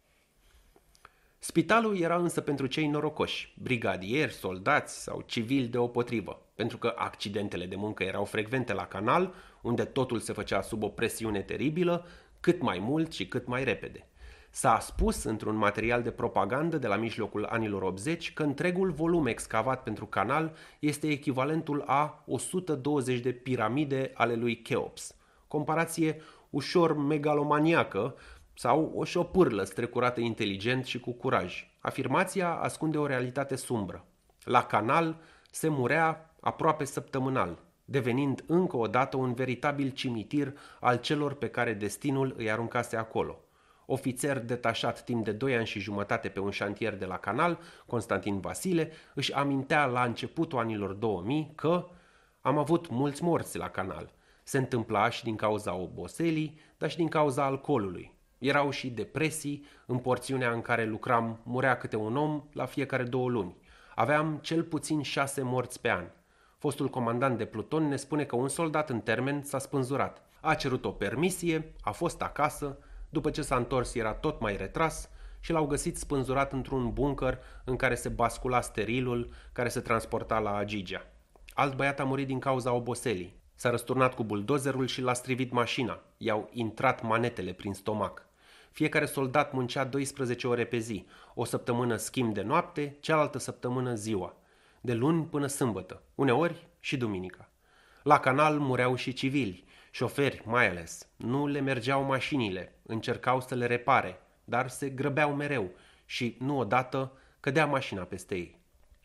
Spitalul era însă pentru cei norocoși, brigadieri, soldați sau civili deopotrivă, pentru că accidentele de muncă erau frecvente la canal, unde totul se făcea sub o presiune teribilă, cât mai mult și cât mai repede. S-a spus într-un material de propagandă de la mijlocul anilor optzeci că întregul volum excavat pentru canal este echivalentul a o sută douăzeci de piramide ale lui Cheops. Comparație ușor megalomaniacă sau o șopârlă strecurată inteligent și cu curaj. Afirmația ascunde o realitate sumbră. La canal se murea aproape săptămânal, devenind încă o dată un veritabil cimitir al celor pe care destinul îi aruncase acolo. Ofițer detașat timp de doi ani și jumătate pe un șantier de la canal, Constantin Vasile își amintea la începutul anilor două mii că am avut mulți morți la canal. Se întâmpla și din cauza oboselii, dar și din cauza alcoolului. Erau și depresii, în porțiunea în care lucram murea câte un om la fiecare două luni. Aveam cel puțin șase morți pe an. Fostul comandant de pluton ne spune că un soldat în termen s-a spânzurat. A cerut o permisie, a fost acasă, după ce s-a întors era tot mai retras și l-au găsit spânzurat într-un bunker în care se bascula sterilul care se transporta la Agigea. Alt băiat a murit din cauza oboselii. S-a răsturnat cu buldozerul și l-a strivit mașina. I-au intrat manetele prin stomac. Fiecare soldat muncea doisprezece ore pe zi, o săptămână schimb de noapte, cealaltă săptămână ziua, de luni până sâmbătă, uneori și duminica. La canal mureau și civili, șoferi mai ales. Nu le mergeau mașinile, încercau să le repare, dar se grăbeau mereu și, nu odată, cădea mașina peste ei.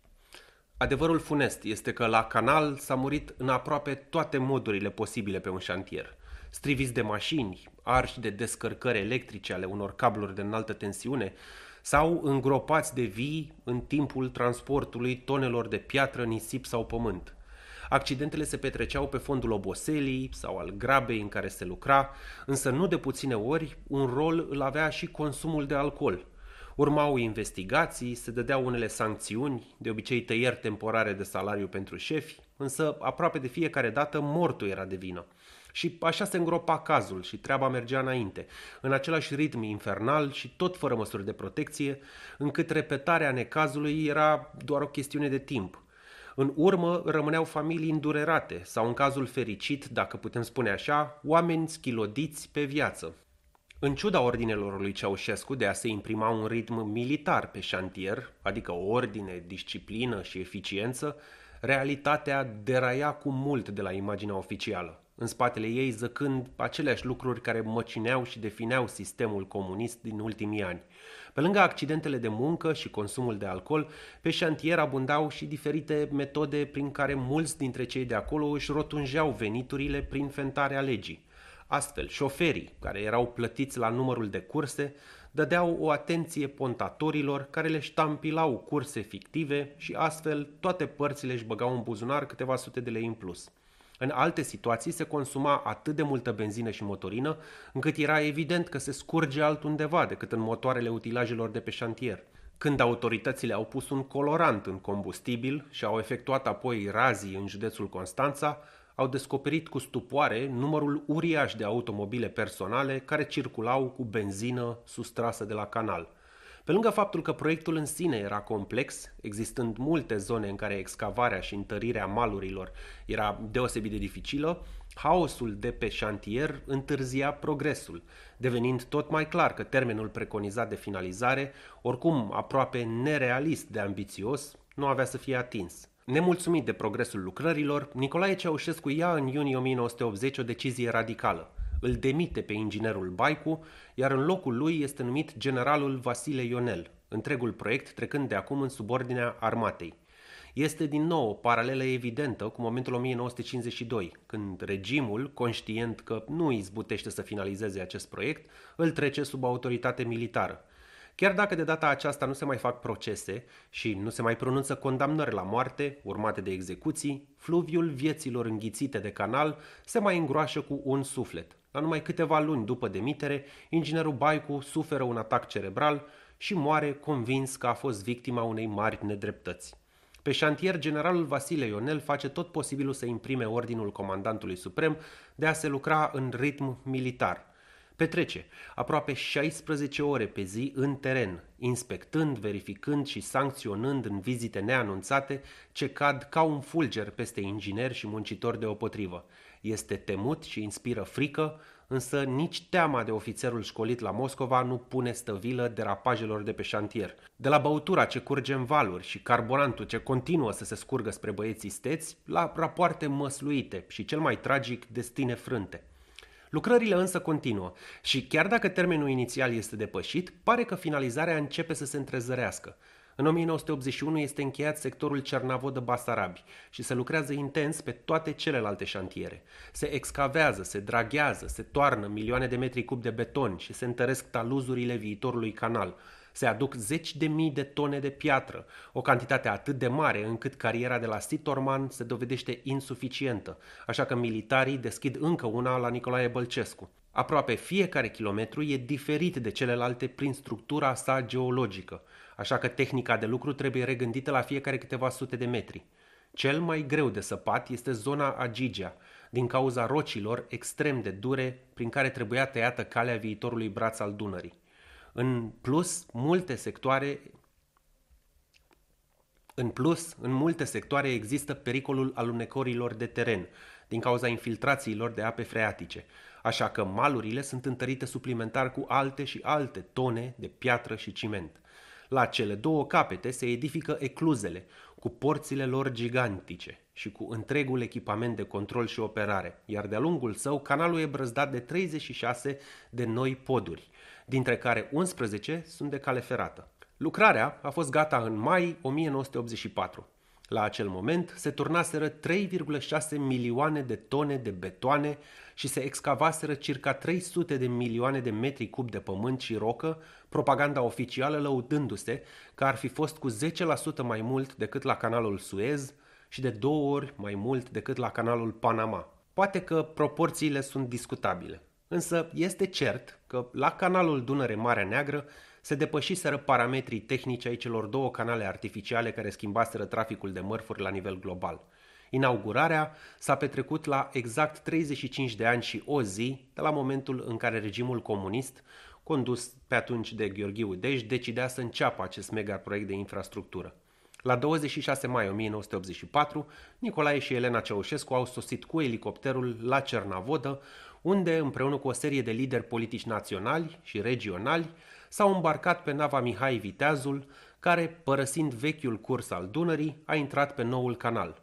Adevărul funest este că la canal s-a murit în aproape toate modurile posibile pe un șantier. Striviți de mașini, arși de descărcări electrice ale unor cabluri de înaltă tensiune sau îngropați de vii în timpul transportului tonelor de piatră, nisip sau pământ. Accidentele se petreceau pe fondul oboselii sau al grabei în care se lucra, însă nu de puține ori un rol îl avea și consumul de alcool. Urmau investigații, se dădeau unele sancțiuni, de obicei tăieri temporare de salariu pentru șefi, însă aproape de fiecare dată mortul era de vină. Și așa se îngropa cazul și treaba mergea înainte, în același ritm infernal și tot fără măsuri de protecție, încât repetarea necazului era doar o chestiune de timp. În urmă rămâneau familii îndurerate sau, în cazul fericit, dacă putem spune așa, oameni schilodiți pe viață. În ciuda ordinelor lui Ceaușescu de a se imprima un ritm militar pe șantier, adică ordine, disciplină și eficiență, realitatea deraia cu mult de la imaginea oficială, în spatele ei zăcând aceleași lucruri care măcineau și defineau sistemul comunist din ultimii ani. Pe lângă accidentele de muncă și consumul de alcool, pe șantier abundau și diferite metode prin care mulți dintre cei de acolo își rotunjeau veniturile prin fentarea legii. Astfel, șoferii, care erau plătiți la numărul de curse, dădeau o atenție pontatorilor care le ștampilau curse fictive și astfel toate părțile își băgau în buzunar câteva sute de lei în plus. În alte situații se consuma atât de multă benzină și motorină, încât era evident că se scurge altundeva decât în motoarele utilajelor de pe șantier. Când autoritățile au pus un colorant în combustibil și au efectuat apoi razii în județul Constanța, au descoperit cu stupoare numărul uriaș de automobile personale care circulau cu benzină sustrasă de la canal. Pe lângă faptul că proiectul în sine era complex, existând multe zone în care excavarea și întărirea malurilor era deosebit de dificilă, haosul de pe șantier întârzia progresul, devenind tot mai clar că termenul preconizat de finalizare, oricum aproape nerealist de ambițios, nu avea să fie atins. Nemulțumit de progresul lucrărilor, Nicolae Ceaușescu ia în iunie o mie nouă sute optzeci o decizie radicală. Îl demite pe inginerul Baicu, iar în locul lui este numit generalul Vasile Ionel, întregul proiect trecând de acum în subordinea armatei. Este din nou o paralelă evidentă cu momentul o mie nouă sute cincizeci și doi, când regimul, conștient că nu izbutește să finalizeze acest proiect, îl trece sub autoritate militară. Chiar dacă de data aceasta nu se mai fac procese și nu se mai pronunță condamnări la moarte, urmate de execuții, fluviul vieților înghițite de canal se mai îngroașă cu un suflet. La numai câteva luni după demitere, inginerul Baicu suferă un atac cerebral și moare convins că a fost victima unei mari nedreptăți. Pe șantier, generalul Vasile Ionel face tot posibilul să imprime ordinul comandantului suprem de a se lucra în ritm militar. Petrece aproape șaisprezece ore pe zi în teren, inspectând, verificând și sancționând în vizite neanunțate ce cad ca un fulger peste ingineri și muncitori deopotrivă. Este temut și inspiră frică, însă nici teama de ofițerul școlit la Moscova nu pune stăvilă derapajelor de pe șantier. De la băutura ce curge în valuri și carburantul ce continuă să se scurgă spre băieții steți, la rapoarte măsluite și, cel mai tragic, destine frânte. Lucrările însă continuă și chiar dacă termenul inițial este depășit, pare că finalizarea începe să se întrezărească. În o mie nouă sute optzeci și unu este încheiat sectorul Cernavodă-Basarabi și se lucrează intens pe toate celelalte șantiere. Se excavează, se draghează, se toarnă milioane de metri cub de beton și se întăresc taluzurile viitorului canal. Se aduc zeci de mii de tone de piatră, o cantitate atât de mare încât cariera de la Sitorman se dovedește insuficientă, așa că militarii deschid încă una la Nicolae Bălcescu. Aproape fiecare kilometru e diferit de celelalte prin structura sa geologică, așa că tehnica de lucru trebuie regândită la fiecare câteva sute de metri. Cel mai greu de săpat este zona Agigea, din cauza rocilor extrem de dure prin care trebuia tăiată calea viitorului braț al Dunării. În plus, multe sectoare În plus, în multe sectoare există pericolul alunecorilor de teren, din cauza infiltrațiilor de ape freatice, așa că malurile sunt întărite suplimentar cu alte și alte tone de piatră și ciment. La cele două capete se edifică ecluzele, cu porțile lor gigantice și cu întregul echipament de control și operare, iar de-a lungul său canalul e brăzdat de treizeci și șase de noi poduri, dintre care unsprezece sunt de cale ferată. Lucrarea a fost gata în mai o mie nouă sute optzeci și patru. La acel moment se turnaseră trei virgulă șase milioane de tone de betoane și se excavaseră circa trei sute de milioane de metri cub de pământ și rocă, propaganda oficială lăudându-se că ar fi fost cu zece la sută mai mult decât la canalul Suez și de două ori mai mult decât la canalul Panama. Poate că proporțiile sunt discutabile, însă este cert că la canalul Dunăre-Marea Neagră se depășiseră parametrii tehnici ai celor două canale artificiale care schimbaseră traficul de mărfuri la nivel global. Inaugurarea s-a petrecut la exact treizeci și cinci de ani și o zi de la momentul în care regimul comunist, condus pe atunci de Gheorghiu Dej, decidea să înceapă acest megaproiect de infrastructură. La douăzeci și șase mai o mie nouă sute optzeci și patru, Nicolae și Elena Ceaușescu au sosit cu elicopterul la Cernavodă, unde, împreună cu o serie de lideri politici naționali și regionali, s-au îmbarcat pe nava Mihai Viteazul, care, părăsind vechiul curs al Dunării, a intrat pe noul canal.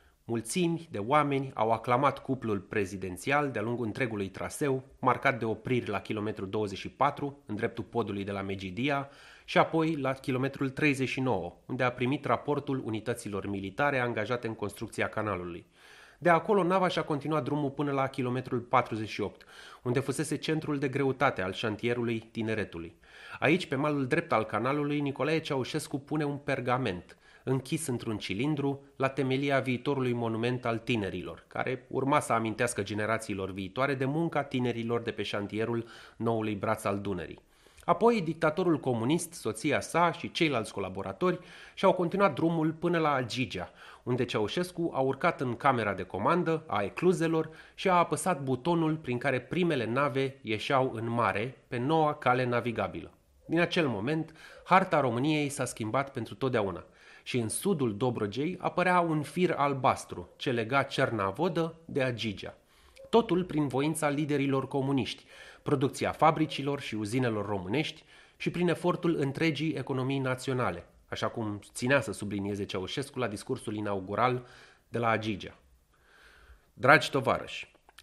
Mulțimi de oameni au aclamat cuplul prezidențial de-a lungul întregului traseu, marcat de opriri la kilometrul douăzeci și patru, în dreptul podului de la Megidia, și apoi la kilometrul treizeci și nouă, unde a primit raportul unităților militare angajate în construcția canalului. De acolo, nava și-a continuat drumul până la kilometrul patruzeci și opt, unde fusese centrul de greutate al șantierului Tineretului. Aici, pe malul drept al canalului, Nicolae Ceaușescu pune un pergament, închis într-un cilindru, la temelia viitorului monument al tinerilor, care urma să amintească generațiilor viitoare de munca tinerilor de pe șantierul noului braț al Dunării. Apoi, dictatorul comunist, soția sa și ceilalți colaboratori și-au continuat drumul până la Agigea, unde Ceaușescu a urcat în camera de comandă a ecluzelor și a apăsat butonul prin care primele nave ieșeau în mare pe noua cale navigabilă. Din acel moment, harta României s-a schimbat pentru totdeauna și în sudul Dobrogei apărea un fir albastru ce lega Cernavodă de Agigea. Totul prin voința liderilor comuniști, producția fabricilor și uzinelor românești și prin efortul întregii economii naționale, așa cum ținea să sublinieze Ceaușescu la discursul inaugural de la Agigea. Dragi tovarăși,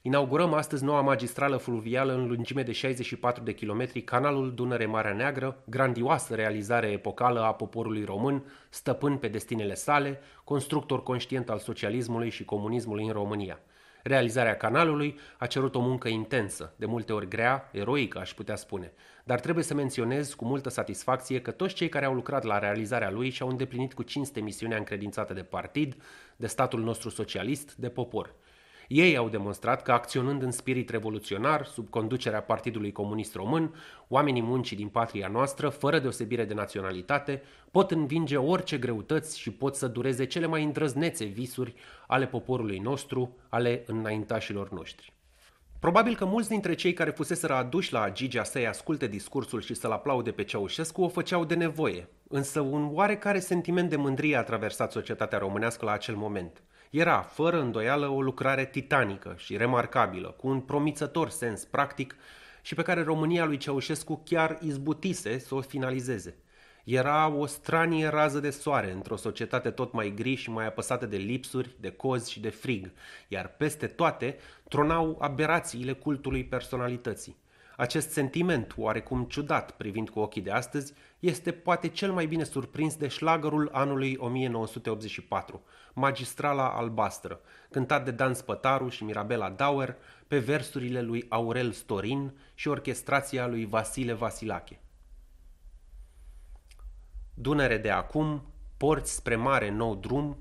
Inaugurăm astăzi noua magistrală fluvială în lungime de șaizeci și patru de kilometri, canalul Dunăre-Marea Neagră, grandioasă realizare epocală a poporului român, stăpân pe destinele sale, constructor conștient al socialismului și comunismului în România. Realizarea canalului a cerut o muncă intensă, de multe ori grea, eroică aș putea spune, dar trebuie să menționez cu multă satisfacție că toți cei care au lucrat la realizarea lui și-au îndeplinit cu cinste misiunea încredințată de partid, de statul nostru socialist, de popor. Ei au demonstrat că, acționând în spirit revoluționar, sub conducerea Partidului Comunist Român, oamenii muncii din patria noastră, fără deosebire de naționalitate, pot învinge orice greutăți și pot să dureze cele mai îndrăznețe visuri ale poporului nostru, ale înaintașilor noștri. Probabil că mulți dintre cei care fuseseră aduși la Gigea să-i asculte discursul și să-l aplaude pe Ceaușescu o făceau de nevoie, însă un oarecare sentiment de mândrie a traversat societatea românească la acel moment. Era, fără îndoială, o lucrare titanică și remarcabilă, cu un promițător sens practic și pe care România lui Ceaușescu chiar izbutise să o finalizeze. Era o stranie rază de soare într-o societate tot mai gri și mai apăsată de lipsuri, de cozi și de frig, iar peste toate tronau aberațiile cultului personalității. Acest sentiment, oarecum ciudat privind cu ochii de astăzi, este poate cel mai bine surprins de șlagărul anului o mie nouă sute optzeci și patru, Magistrala Albastră, cântat de Dan Spătaru și Mirabela Dauer, pe versurile lui Aurel Storin și orchestrația lui Vasile Vasilache. Dunăre de acum, porți spre mare nou drum,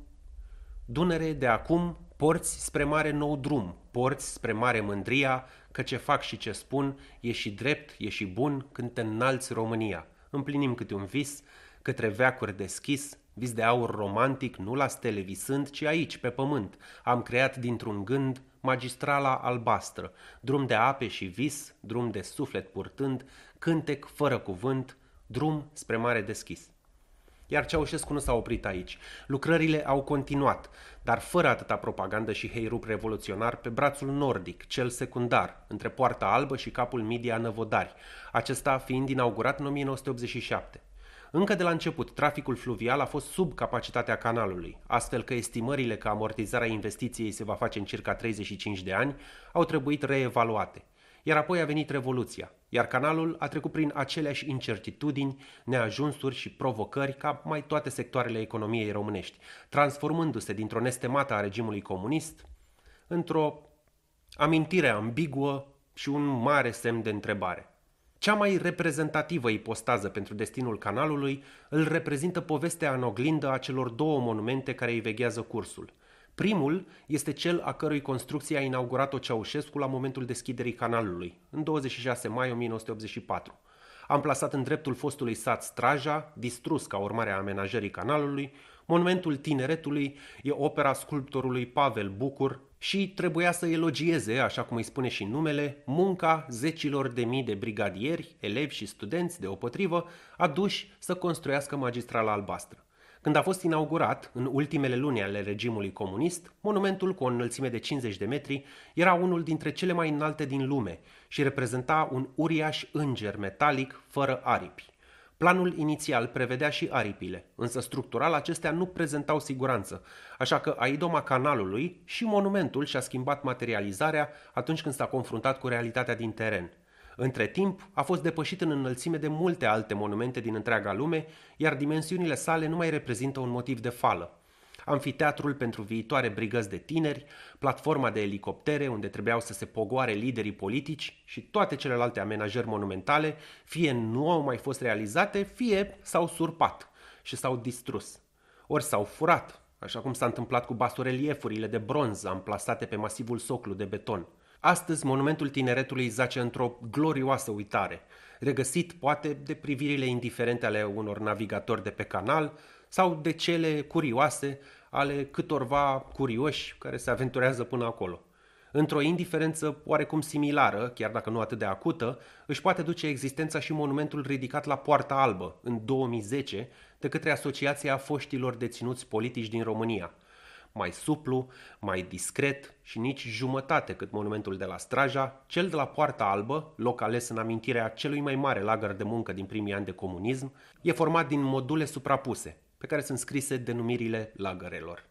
Dunăre de acum, porți spre mare nou drum, porți spre mare mândria, că ce fac și ce spun e și drept, e și bun când te înalți România. Împlinim câte un vis, către veacuri deschis, vis de aur romantic, nu la stele visând, ci aici, pe pământ. Am creat dintr-un gând magistrala albastră, drum de ape și vis, drum de suflet purtând, cântec fără cuvânt, drum spre mare deschis. Iar Ceaușescu nu s-a oprit aici. Lucrările au continuat, dar fără atâta propagandă și heirup revoluționar pe brațul nordic, cel secundar, între Poarta Albă și capul Midia Năvodari, acesta fiind inaugurat în o mie nouă sute optzeci și șapte. Încă de la început, traficul fluvial a fost sub capacitatea canalului, astfel că estimările că amortizarea investiției se va face în circa treizeci și cinci de ani au trebuit reevaluate. Iar apoi a venit Revoluția, iar canalul a trecut prin aceleași incertitudini, neajunsuri și provocări ca mai toate sectoarele economiei românești, transformându-se dintr-o nestemată a regimului comunist într-o amintire ambiguă și un mare semn de întrebare. Cea mai reprezentativă ipostază pentru destinul canalului îl reprezintă povestea în oglindă a celor două monumente care îi veghează cursul. Primul este cel a cărui construcție a inaugurat-o Ceaușescu la momentul deschiderii canalului, în douăzeci și șase mai o mie nouă sute optzeci și patru. Amplasat în dreptul fostului sat Straja, distrus ca urmare a amenajării canalului, monumentul tineretului e opera sculptorului Pavel Bucur și trebuia să elogieze, așa cum îi spune și numele, munca zecilor de mii de brigadieri, elevi și studenți deopotrivă, aduși să construiască magistrala albastră. Când a fost inaugurat, în ultimele luni ale regimului comunist, monumentul cu o înălțime de cincizeci de metri era unul dintre cele mai înalte din lume și reprezenta un uriaș înger metalic fără aripi. Planul inițial prevedea și aripile, însă structural acestea nu prezentau siguranță, așa că aidoma canalului și monumentul și-a schimbat materializarea atunci când s-a confruntat cu realitatea din teren. Între timp, a fost depășit în înălțime de multe alte monumente din întreaga lume, iar dimensiunile sale nu mai reprezintă un motiv de fală. Amfiteatrul pentru viitoare brigăzi de tineri, platforma de elicoptere unde trebuiau să se pogoare liderii politici și toate celelalte amenajări monumentale, fie nu au mai fost realizate, fie s-au surpat și s-au distrus. Ori s-au furat, așa cum s-a întâmplat cu basoreliefurile de bronz amplasate pe masivul soclu de beton. Astăzi, monumentul tineretului zace într-o glorioasă uitare, regăsit poate de privirile indiferente ale unor navigatori de pe canal sau de cele curioase ale câtorva curioși care se aventurează până acolo. Într-o indiferență oarecum similară, chiar dacă nu atât de acută, își poate duce existența și monumentul ridicat la Poarta Albă, în două mii zece, de către Asociația Foștilor Deținuți Politici din România. Mai suplu, mai discret și nici jumătate cât monumentul de la Straja, cel de la Poarta Albă, loc ales în amintirea celui mai mare lagăr de muncă din primii ani de comunism, e format din module suprapuse, pe care sunt scrise denumirile lagărelor.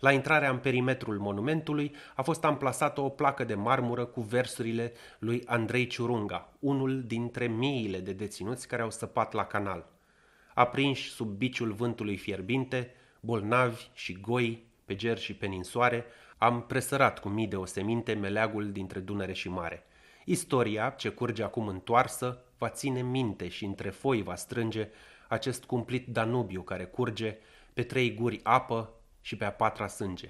La intrarea în perimetrul monumentului a fost amplasată o placă de marmură cu versurile lui Andrei Ciurunga, unul dintre miile de deținuți care au săpat la canal. Aprinși sub biciul vântului fierbinte, bolnavi și goi, pe ger și pe ninsoare, am presărat cu mii de oseminte meleagul dintre Dunăre și mare. Istoria, ce curge acum întoarsă, va ține minte și între foi va strânge acest cumplit Danubiu care curge pe trei guri apă și pe a patra sânge.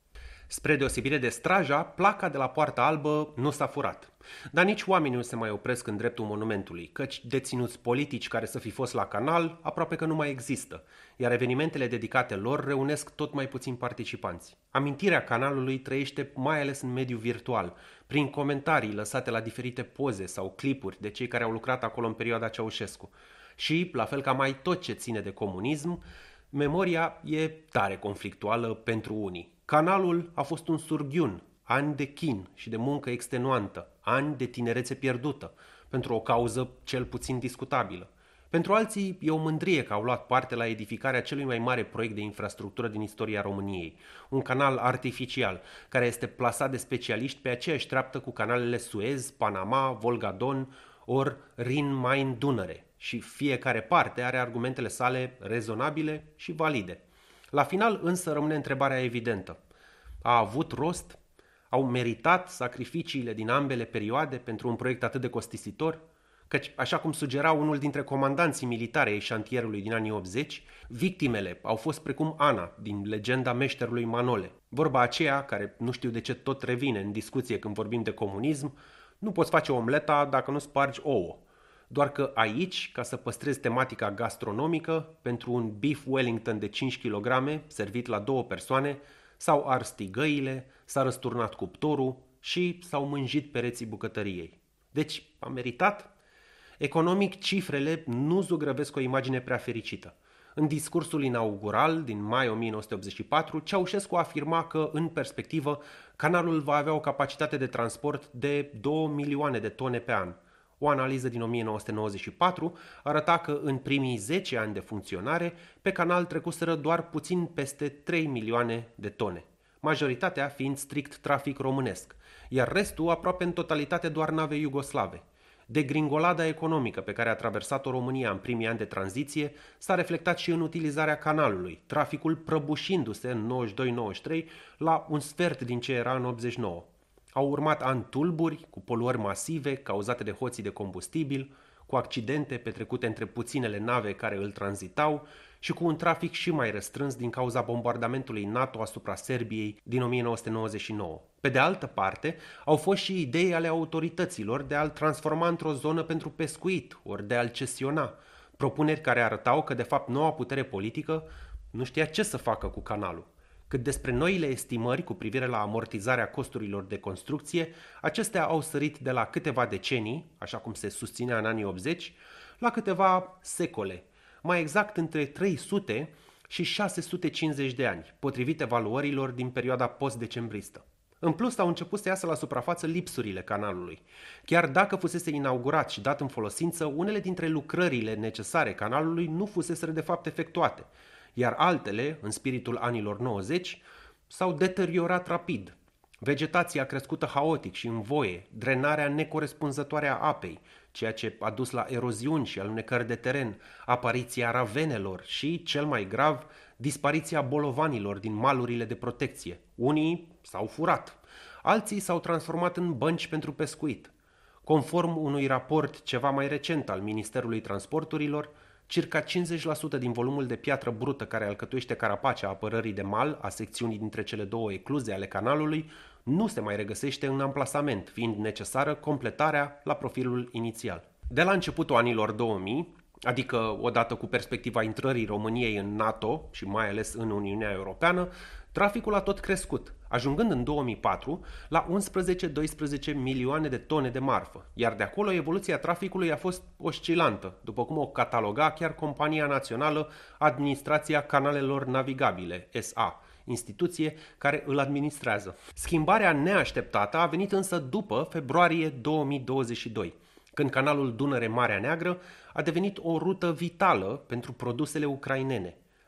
Spre deosebire de Straja, placa de la Poarta Albă nu s-a furat. Dar nici oamenii nu se mai opresc în dreptul monumentului, căci deținuți politici care să fi fost la canal aproape că nu mai există, iar evenimentele dedicate lor reunesc tot mai puțini participanți. Amintirea canalului trăiește mai ales în mediul virtual, prin comentarii lăsate la diferite poze sau clipuri de cei care au lucrat acolo în perioada Ceaușescu. Și, la fel ca mai tot ce ține de comunism, memoria e tare conflictuală pentru unii. Canalul a fost un surghiun, ani de chin și de muncă extenuantă, ani de tinerețe pierdută, pentru o cauză cel puțin discutabilă. Pentru alții e o mândrie că au luat parte la edificarea celui mai mare proiect de infrastructură din istoria României, un canal artificial, care este plasat de specialiști pe aceeași treaptă cu canalele Suez, Panama, Volga-Don ori Rin-Main-Dunăre și fiecare parte are argumentele sale rezonabile și valide. La final însă rămâne întrebarea evidentă. A avut rost? Au meritat sacrificiile din ambele perioade pentru un proiect atât de costisitor? Căci, așa cum sugera unul dintre comandanții militare ai șantierului din anii optzeci, victimele au fost precum Ana, din legenda meșterului Manole. Vorba aceea, care nu știu de ce tot revine în discuție când vorbim de comunism, nu poți face omleta dacă nu spargi ouă. Doar că aici, ca să păstrezi tematica gastronomică, pentru un beef Wellington de cinci kilograme, servit la două persoane, s-au ars tigăile, s-a răsturnat cuptorul și s-au mânjit pereții bucătăriei. Deci, a meritat? Economic, cifrele nu zugrăvesc o imagine prea fericită. În discursul inaugural din mai o mie nouă sute optzeci și patru, Ceaușescu afirma că, în perspectivă, canalul va avea o capacitate de transport de două milioane de tone pe an. O analiză din o mie nouă sute nouăzeci și patru arăta că în primii zece ani de funcționare, pe canal trecuseră doar puțin peste trei milioane de tone, majoritatea fiind strict trafic românesc, iar restul aproape în totalitate doar nave iugoslave. Degringolada economică pe care a traversat-o România în primii ani de tranziție s-a reflectat și în utilizarea canalului, traficul prăbușindu-se în nouăzeci și doi nouăzeci și trei la un sfert din ce era în optzeci și nouă. Au urmat ani tulburi, cu poluări masive cauzate de hoții de combustibil, cu accidente petrecute între puținele nave care îl tranzitau și cu un trafic și mai restrâns din cauza bombardamentului NATO asupra Serbiei din o mie nouă sute nouăzeci și nouă. Pe de altă parte, au fost și idei ale autorităților de a-l transforma într-o zonă pentru pescuit, ori de a-l cesiona, propuneri care arătau că, de fapt, noua putere politică nu știa ce să facă cu canalul. Cât despre noile estimări cu privire la amortizarea costurilor de construcție, acestea au sărit de la câteva decenii, așa cum se susținea în anii optzeci, la câteva secole, mai exact între trei sute și șase sute cincizeci de ani, potrivit evaluărilor din perioada post-decembristă. În plus, au început să iasă la suprafață lipsurile canalului. Chiar dacă fusese inaugurat și dat în folosință, unele dintre lucrările necesare canalului nu fuseseră de fapt efectuate, iar altele, în spiritul anilor nouăzeci, s-au deteriorat rapid. Vegetația crescută haotic și în voie, drenarea necorespunzătoare a apei, ceea ce a dus la eroziuni și alunecări de teren, apariția ravenelor și, cel mai grav, dispariția bolovanilor din malurile de protecție. Unii s-au furat, alții s-au transformat în bănci pentru pescuit. Conform unui raport ceva mai recent al Ministerului Transporturilor, circa cincizeci la sută din volumul de piatră brută care alcătuiește carapacea apărării de mal a secțiunii dintre cele două ecluze ale canalului nu se mai regăsește în amplasament, fiind necesară completarea la profilul inițial. De la începutul anilor două mii, adică odată cu perspectiva intrării României în NATO și mai ales în Uniunea Europeană, traficul a tot crescut, ajungând în două mii patru la unsprezece-doisprezece milioane de tone de marfă, iar de acolo evoluția traficului a fost oscilantă, după cum o cataloga chiar Compania Națională Administrația Canalelor Navigabile, S A, instituție care îl administrează. Schimbarea neașteptată a venit însă după februarie două mii douăzeci și doi, când canalul Dunăre-Marea Neagră a devenit o rută vitală pentru produsele ucrainene.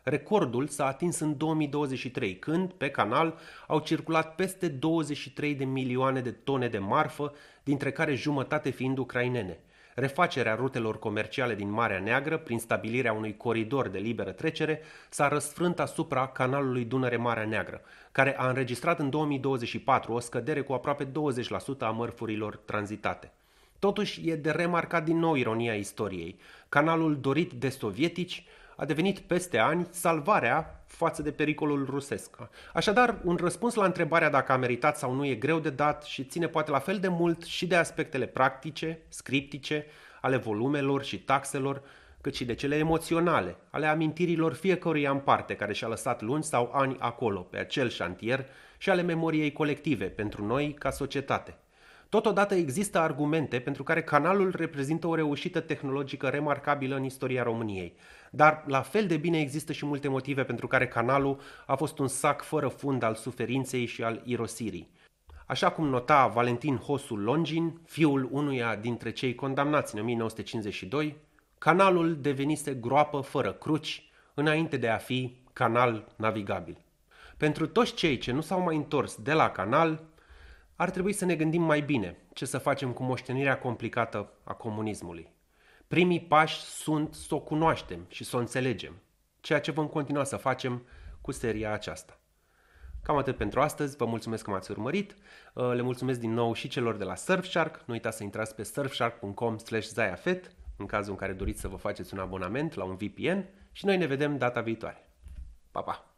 Recordul s-a atins în două mii douăzeci și trei, când pe canal au circulat peste douăzeci și trei de milioane de tone de marfă, dintre care jumătate fiind ucrainene. Refacerea rutelor comerciale din Marea Neagră, prin stabilirea unui coridor de liberă trecere, s-a răsfrânt asupra canalului Dunăre-Marea Neagră, care a înregistrat în două mii douăzeci și patru o scădere cu aproape douăzeci la sută a mărfurilor tranzitate. Totuși, e de remarcat din nou ironia istoriei. Canalul dorit de sovietici a devenit peste ani salvarea față de pericolul rusesc. Așadar, un răspuns la întrebarea dacă a meritat sau nu e greu de dat și ține poate la fel de mult și de aspectele practice, scriptice, ale volumelor și taxelor, cât și de cele emoționale, ale amintirilor fiecăruia în parte care și-a lăsat luni sau ani acolo, pe acel șantier, și ale memoriei colective pentru noi ca societate. Totodată există argumente pentru care canalul reprezintă o reușită tehnologică remarcabilă în istoria României, dar la fel de bine există și multe motive pentru care canalul a fost un sac fără fund al suferinței și al irosirii. Așa cum nota Valentin Hosu Longin, fiul unuia dintre cei condamnați în o mie nouă sute cincizeci și doi, canalul devenise groapă fără cruci înainte de a fi canal navigabil. Pentru toți cei ce nu s-au mai întors de la canal, ar trebui să ne gândim mai bine ce să facem cu moștenirea complicată a comunismului. Primii pași sunt să o cunoaștem și să o înțelegem, ceea ce vom continua să facem cu seria aceasta. Cam atât pentru astăzi, vă mulțumesc că m-ați urmărit, le mulțumesc din nou și celor de la Surfshark, nu uitați să intrați pe surfshark punct com slash zayafet în cazul în care doriți să vă faceți un abonament la un V P N și noi ne vedem data viitoare. Pa, pa!